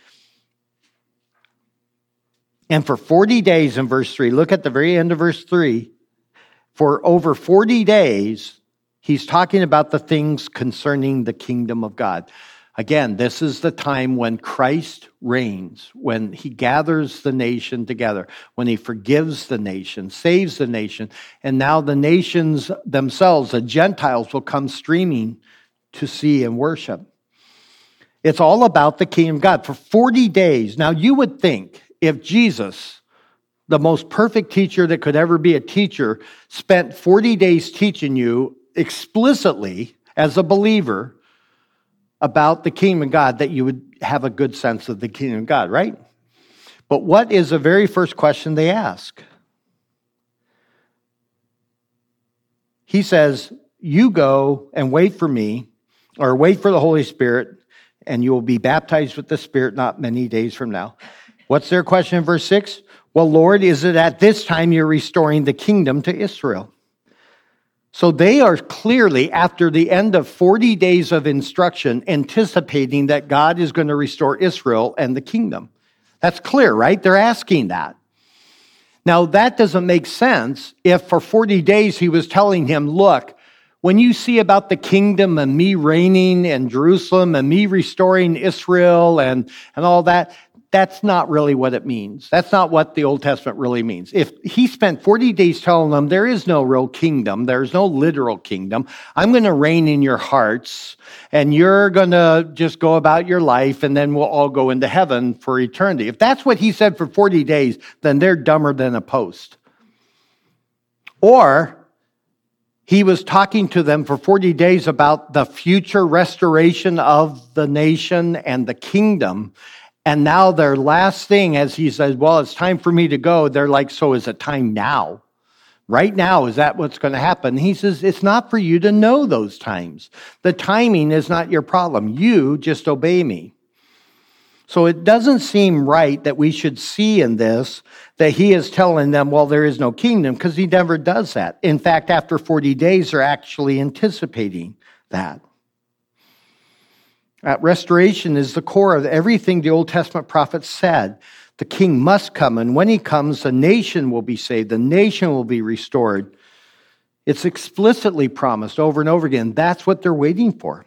And for forty days in verse three, look at the very end of verse three. For over forty days, he's talking about the things concerning the kingdom of God. Again, this is the time when Christ reigns, when he gathers the nation together, when he forgives the nation, saves the nation, and now the nations themselves, the Gentiles, will come streaming to see and worship. It's all about the kingdom of God for forty days. Now, you would think if Jesus, the most perfect teacher that could ever be a teacher, spent forty days teaching you explicitly as a believer about the kingdom of God, that you would have a good sense of the kingdom of God, right? But what is the very first question they ask? He says, you go and wait for me, or wait for the Holy Spirit, and you will be baptized with the Spirit not many days from now. What's their question in verse six? Well, Lord, is it at this time you're restoring the kingdom to Israel? So they are clearly, after the end of forty days of instruction, anticipating that God is going to restore Israel and the kingdom. That's clear, right? They're asking that. Now, that doesn't make sense if for forty days he was telling him, look, When you see about the kingdom and me reigning in Jerusalem and me restoring Israel and, and all that, that's not really what it means. That's not what the Old Testament really means. If he spent forty days telling them there is no real kingdom, there's no literal kingdom, I'm going to reign in your hearts and you're going to just go about your life and then we'll all go into heaven for eternity. If that's what he said for forty days, then they're dumber than a post. Or he was talking to them for forty days about the future restoration of the nation and the kingdom. And now their last thing, as he says, well, it's time for me to go. They're like, so is it time now? Right now, is that what's going to happen? He says, it's not for you to know those times. The timing is not your problem. You just obey me. So it doesn't seem right that we should see in this that he is telling them, well, there is no kingdom, because he never does that. In fact, after forty days, they're actually anticipating that. Uh, restoration is the core of everything the Old Testament prophets said. The king must come, and when he comes, the nation will be saved. The nation will be restored. It's explicitly promised over and over again. That's what they're waiting for.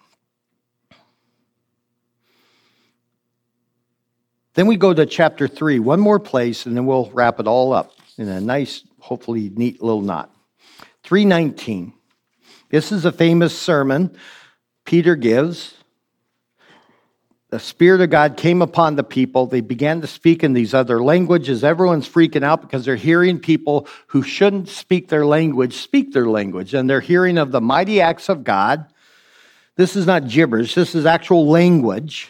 Then we go to chapter three, one more place, and then we'll wrap it all up in a nice, hopefully neat little knot. three nineteen. This is a famous sermon Peter gives. The Spirit of God came upon the people. They began to speak in these other languages. Everyone's freaking out because they're hearing people who shouldn't speak their language speak their language. And they're hearing of the mighty acts of God. This is not gibberish. This is actual language.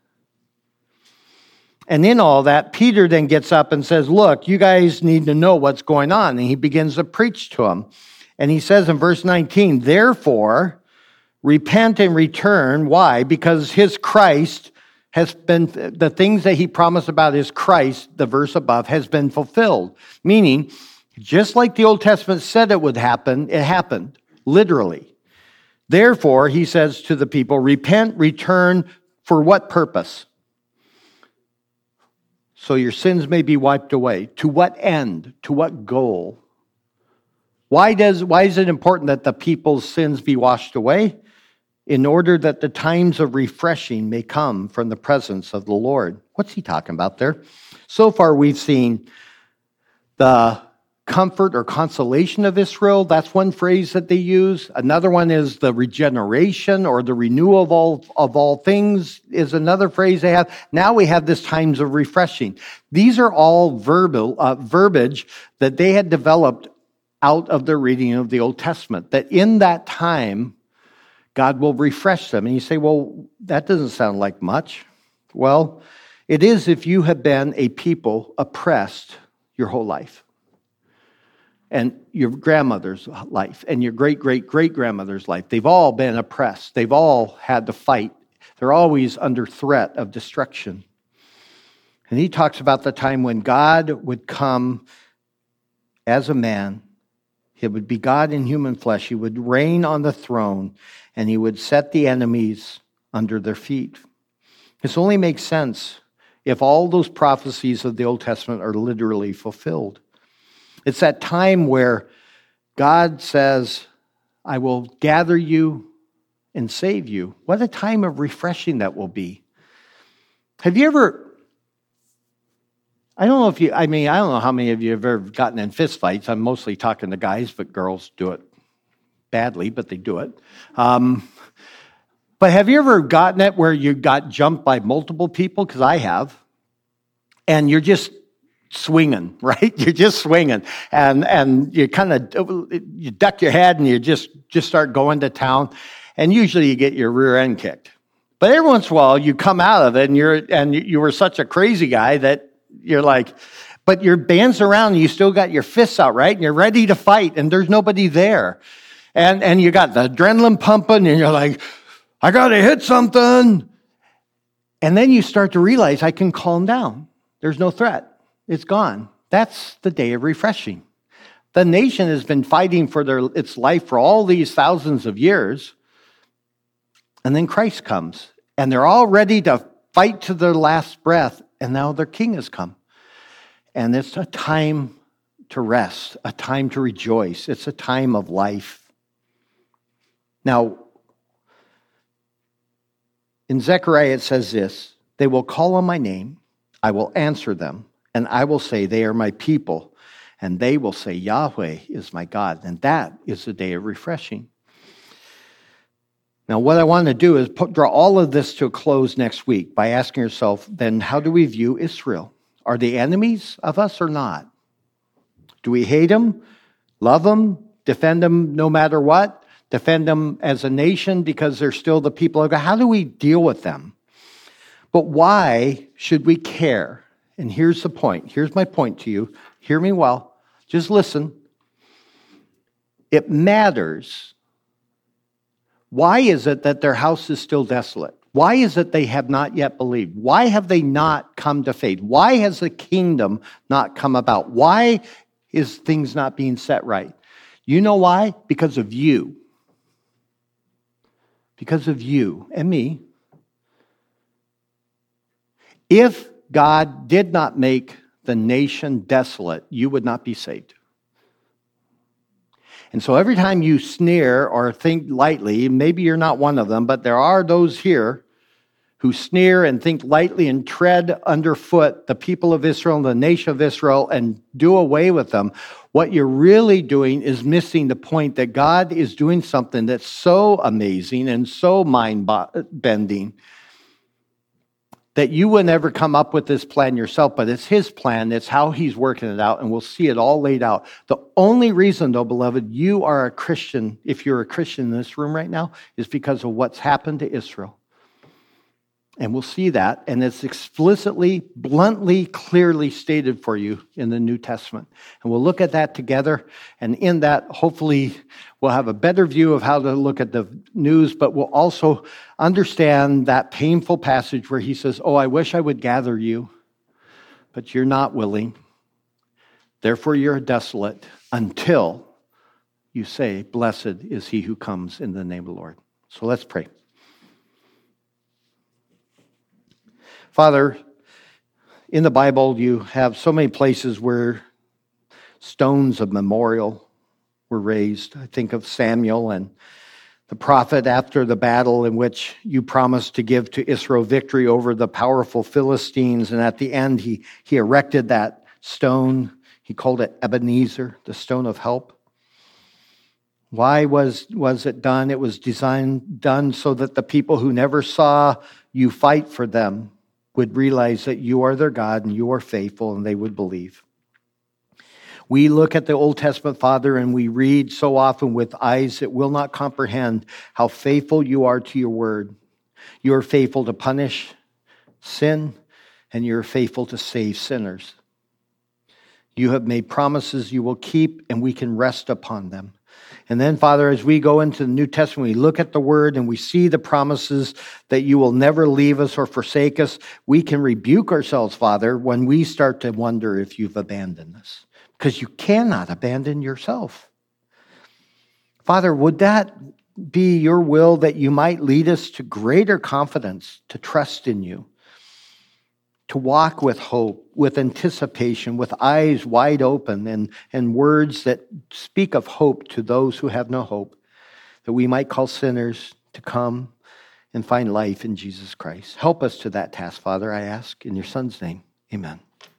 And in all that, Peter then gets up and says, look, you guys need to know what's going on. And he begins to preach to them. And he says in verse nineteen, therefore, repent and return. Why? Because his Christ has been, the things that he promised about his Christ, the verse above, has been fulfilled. Meaning, just like the Old Testament said it would happen, it happened, literally. Therefore, he says to the people, repent, return, for what purpose? So your sins may be wiped away. To what end? To what goal? Why does, why is it important that the people's sins be washed away? In order that the times of refreshing may come from the presence of the Lord. What's he talking about there? So far we've seen the comfort or consolation of Israel. That's one phrase that they use. Another one is the regeneration or the renewal of all, of all things is another phrase they have. Now we have this times of refreshing. These are all verbal, uh, verbiage that they had developed out of the reading of the Old Testament. That in that time, God will refresh them. And you say, well, that doesn't sound like much. Well, it is if you have been a people oppressed your whole life. And your grandmother's life and your great-great-great-grandmother's life. They've all been oppressed. They've all had to fight. They're always under threat of destruction. And he talks about the time when God would come as a man. It would be God in human flesh. He would reign on the throne, and he would set the enemies under their feet. This only makes sense if all those prophecies of the Old Testament are literally fulfilled. It's that time where God says, I will gather you and save you. What a time of refreshing that will be. Have you ever, I don't know if you, I mean, I don't know how many of you have ever gotten in fist fights. I'm mostly talking to guys, but girls do it badly, but they do it. Um, but have you ever gotten it where you got jumped by multiple people? Because I have. And you're just swinging, right? You're just swinging, and and you kind of you duck your head and you just just start going to town, and usually you get your rear end kicked. But every once in a while you come out of it, and you're and you were such a crazy guy that you're like, but your band's around, and you still got your fists out, right? And you're ready to fight, and there's nobody there, and and you got the adrenaline pumping, and you're like, I gotta hit something, and then you start to realize I can calm down. There's no threat. It's gone. That's the day of refreshing. The nation has been fighting for their, its life for all these thousands of years. And then Christ comes. And they're all ready to fight to their last breath. And now their king has come. And it's a time to rest, a time to rejoice. It's a time of life. Now, in Zechariah it says this, they will call on my name, I will answer them, and I will say they are my people, and they will say Yahweh is my God, and that is the day of refreshing. Now, what I want to do is put, draw all of this to a close next week by asking yourself, then how do we view Israel? Are they enemies of us or not? Do we hate them, love them, defend them no matter what, defend them as a nation because they're still the people of God? How do we deal with them? But why should we care? And here's the point. Here's my point to you. Hear me well. Just listen. It matters. Why is it that their house is still desolate? Why is it they have not yet believed? Why have they not come to faith? Why has the kingdom not come about? Why is things not being set right? You know why? Because of you. Because of you and me. If God did not make the nation desolate, you would not be saved. And so every time you sneer or think lightly, maybe you're not one of them, but there are those here who sneer and think lightly and tread underfoot the people of Israel and the nation of Israel and do away with them. What you're really doing is missing the point that God is doing something that's so amazing and so mind-bending that you would never come up with this plan yourself, but it's His plan. It's how He's working it out, and we'll see it all laid out. The only reason, though, beloved, you are a Christian, if you're a Christian in this room right now, is because of what's happened to Israel. And we'll see that, and it's explicitly, bluntly, clearly stated for you in the New Testament. And we'll look at that together, and in that, hopefully, we'll have a better view of how to look at the news, but we'll also understand that painful passage where he says, oh, I wish I would gather you, but you're not willing. Therefore, you're desolate until you say, blessed is he who comes in the name of the Lord. So let's pray. Father, in the Bible, you have so many places where stones of memorial were raised. I think of Samuel and the prophet after the battle in which you promised to give to Israel victory over the powerful Philistines. And at the end, he, he erected that stone. He called it Ebenezer, the stone of help. Why was, was it done? It was designed, done so that the people who never saw you fight for them would realize that you are their God and you are faithful, and they would believe. We look at the Old Testament, Father, and we read so often with eyes that will not comprehend how faithful you are to your word. You are faithful to punish sin, and you are faithful to save sinners. You have made promises you will keep, and we can rest upon them. And then, Father, as we go into the New Testament, we look at the word and we see the promises that you will never leave us or forsake us. We can rebuke ourselves, Father, when we start to wonder if you've abandoned us, because you cannot abandon yourself. Father, would that be your will, that you might lead us to greater confidence, to trust in you, to walk with hope, with anticipation, with eyes wide open, and, and words that speak of hope to those who have no hope, that we might call sinners to come and find life in Jesus Christ. Help us to that task, Father, I ask in your Son's name. Amen.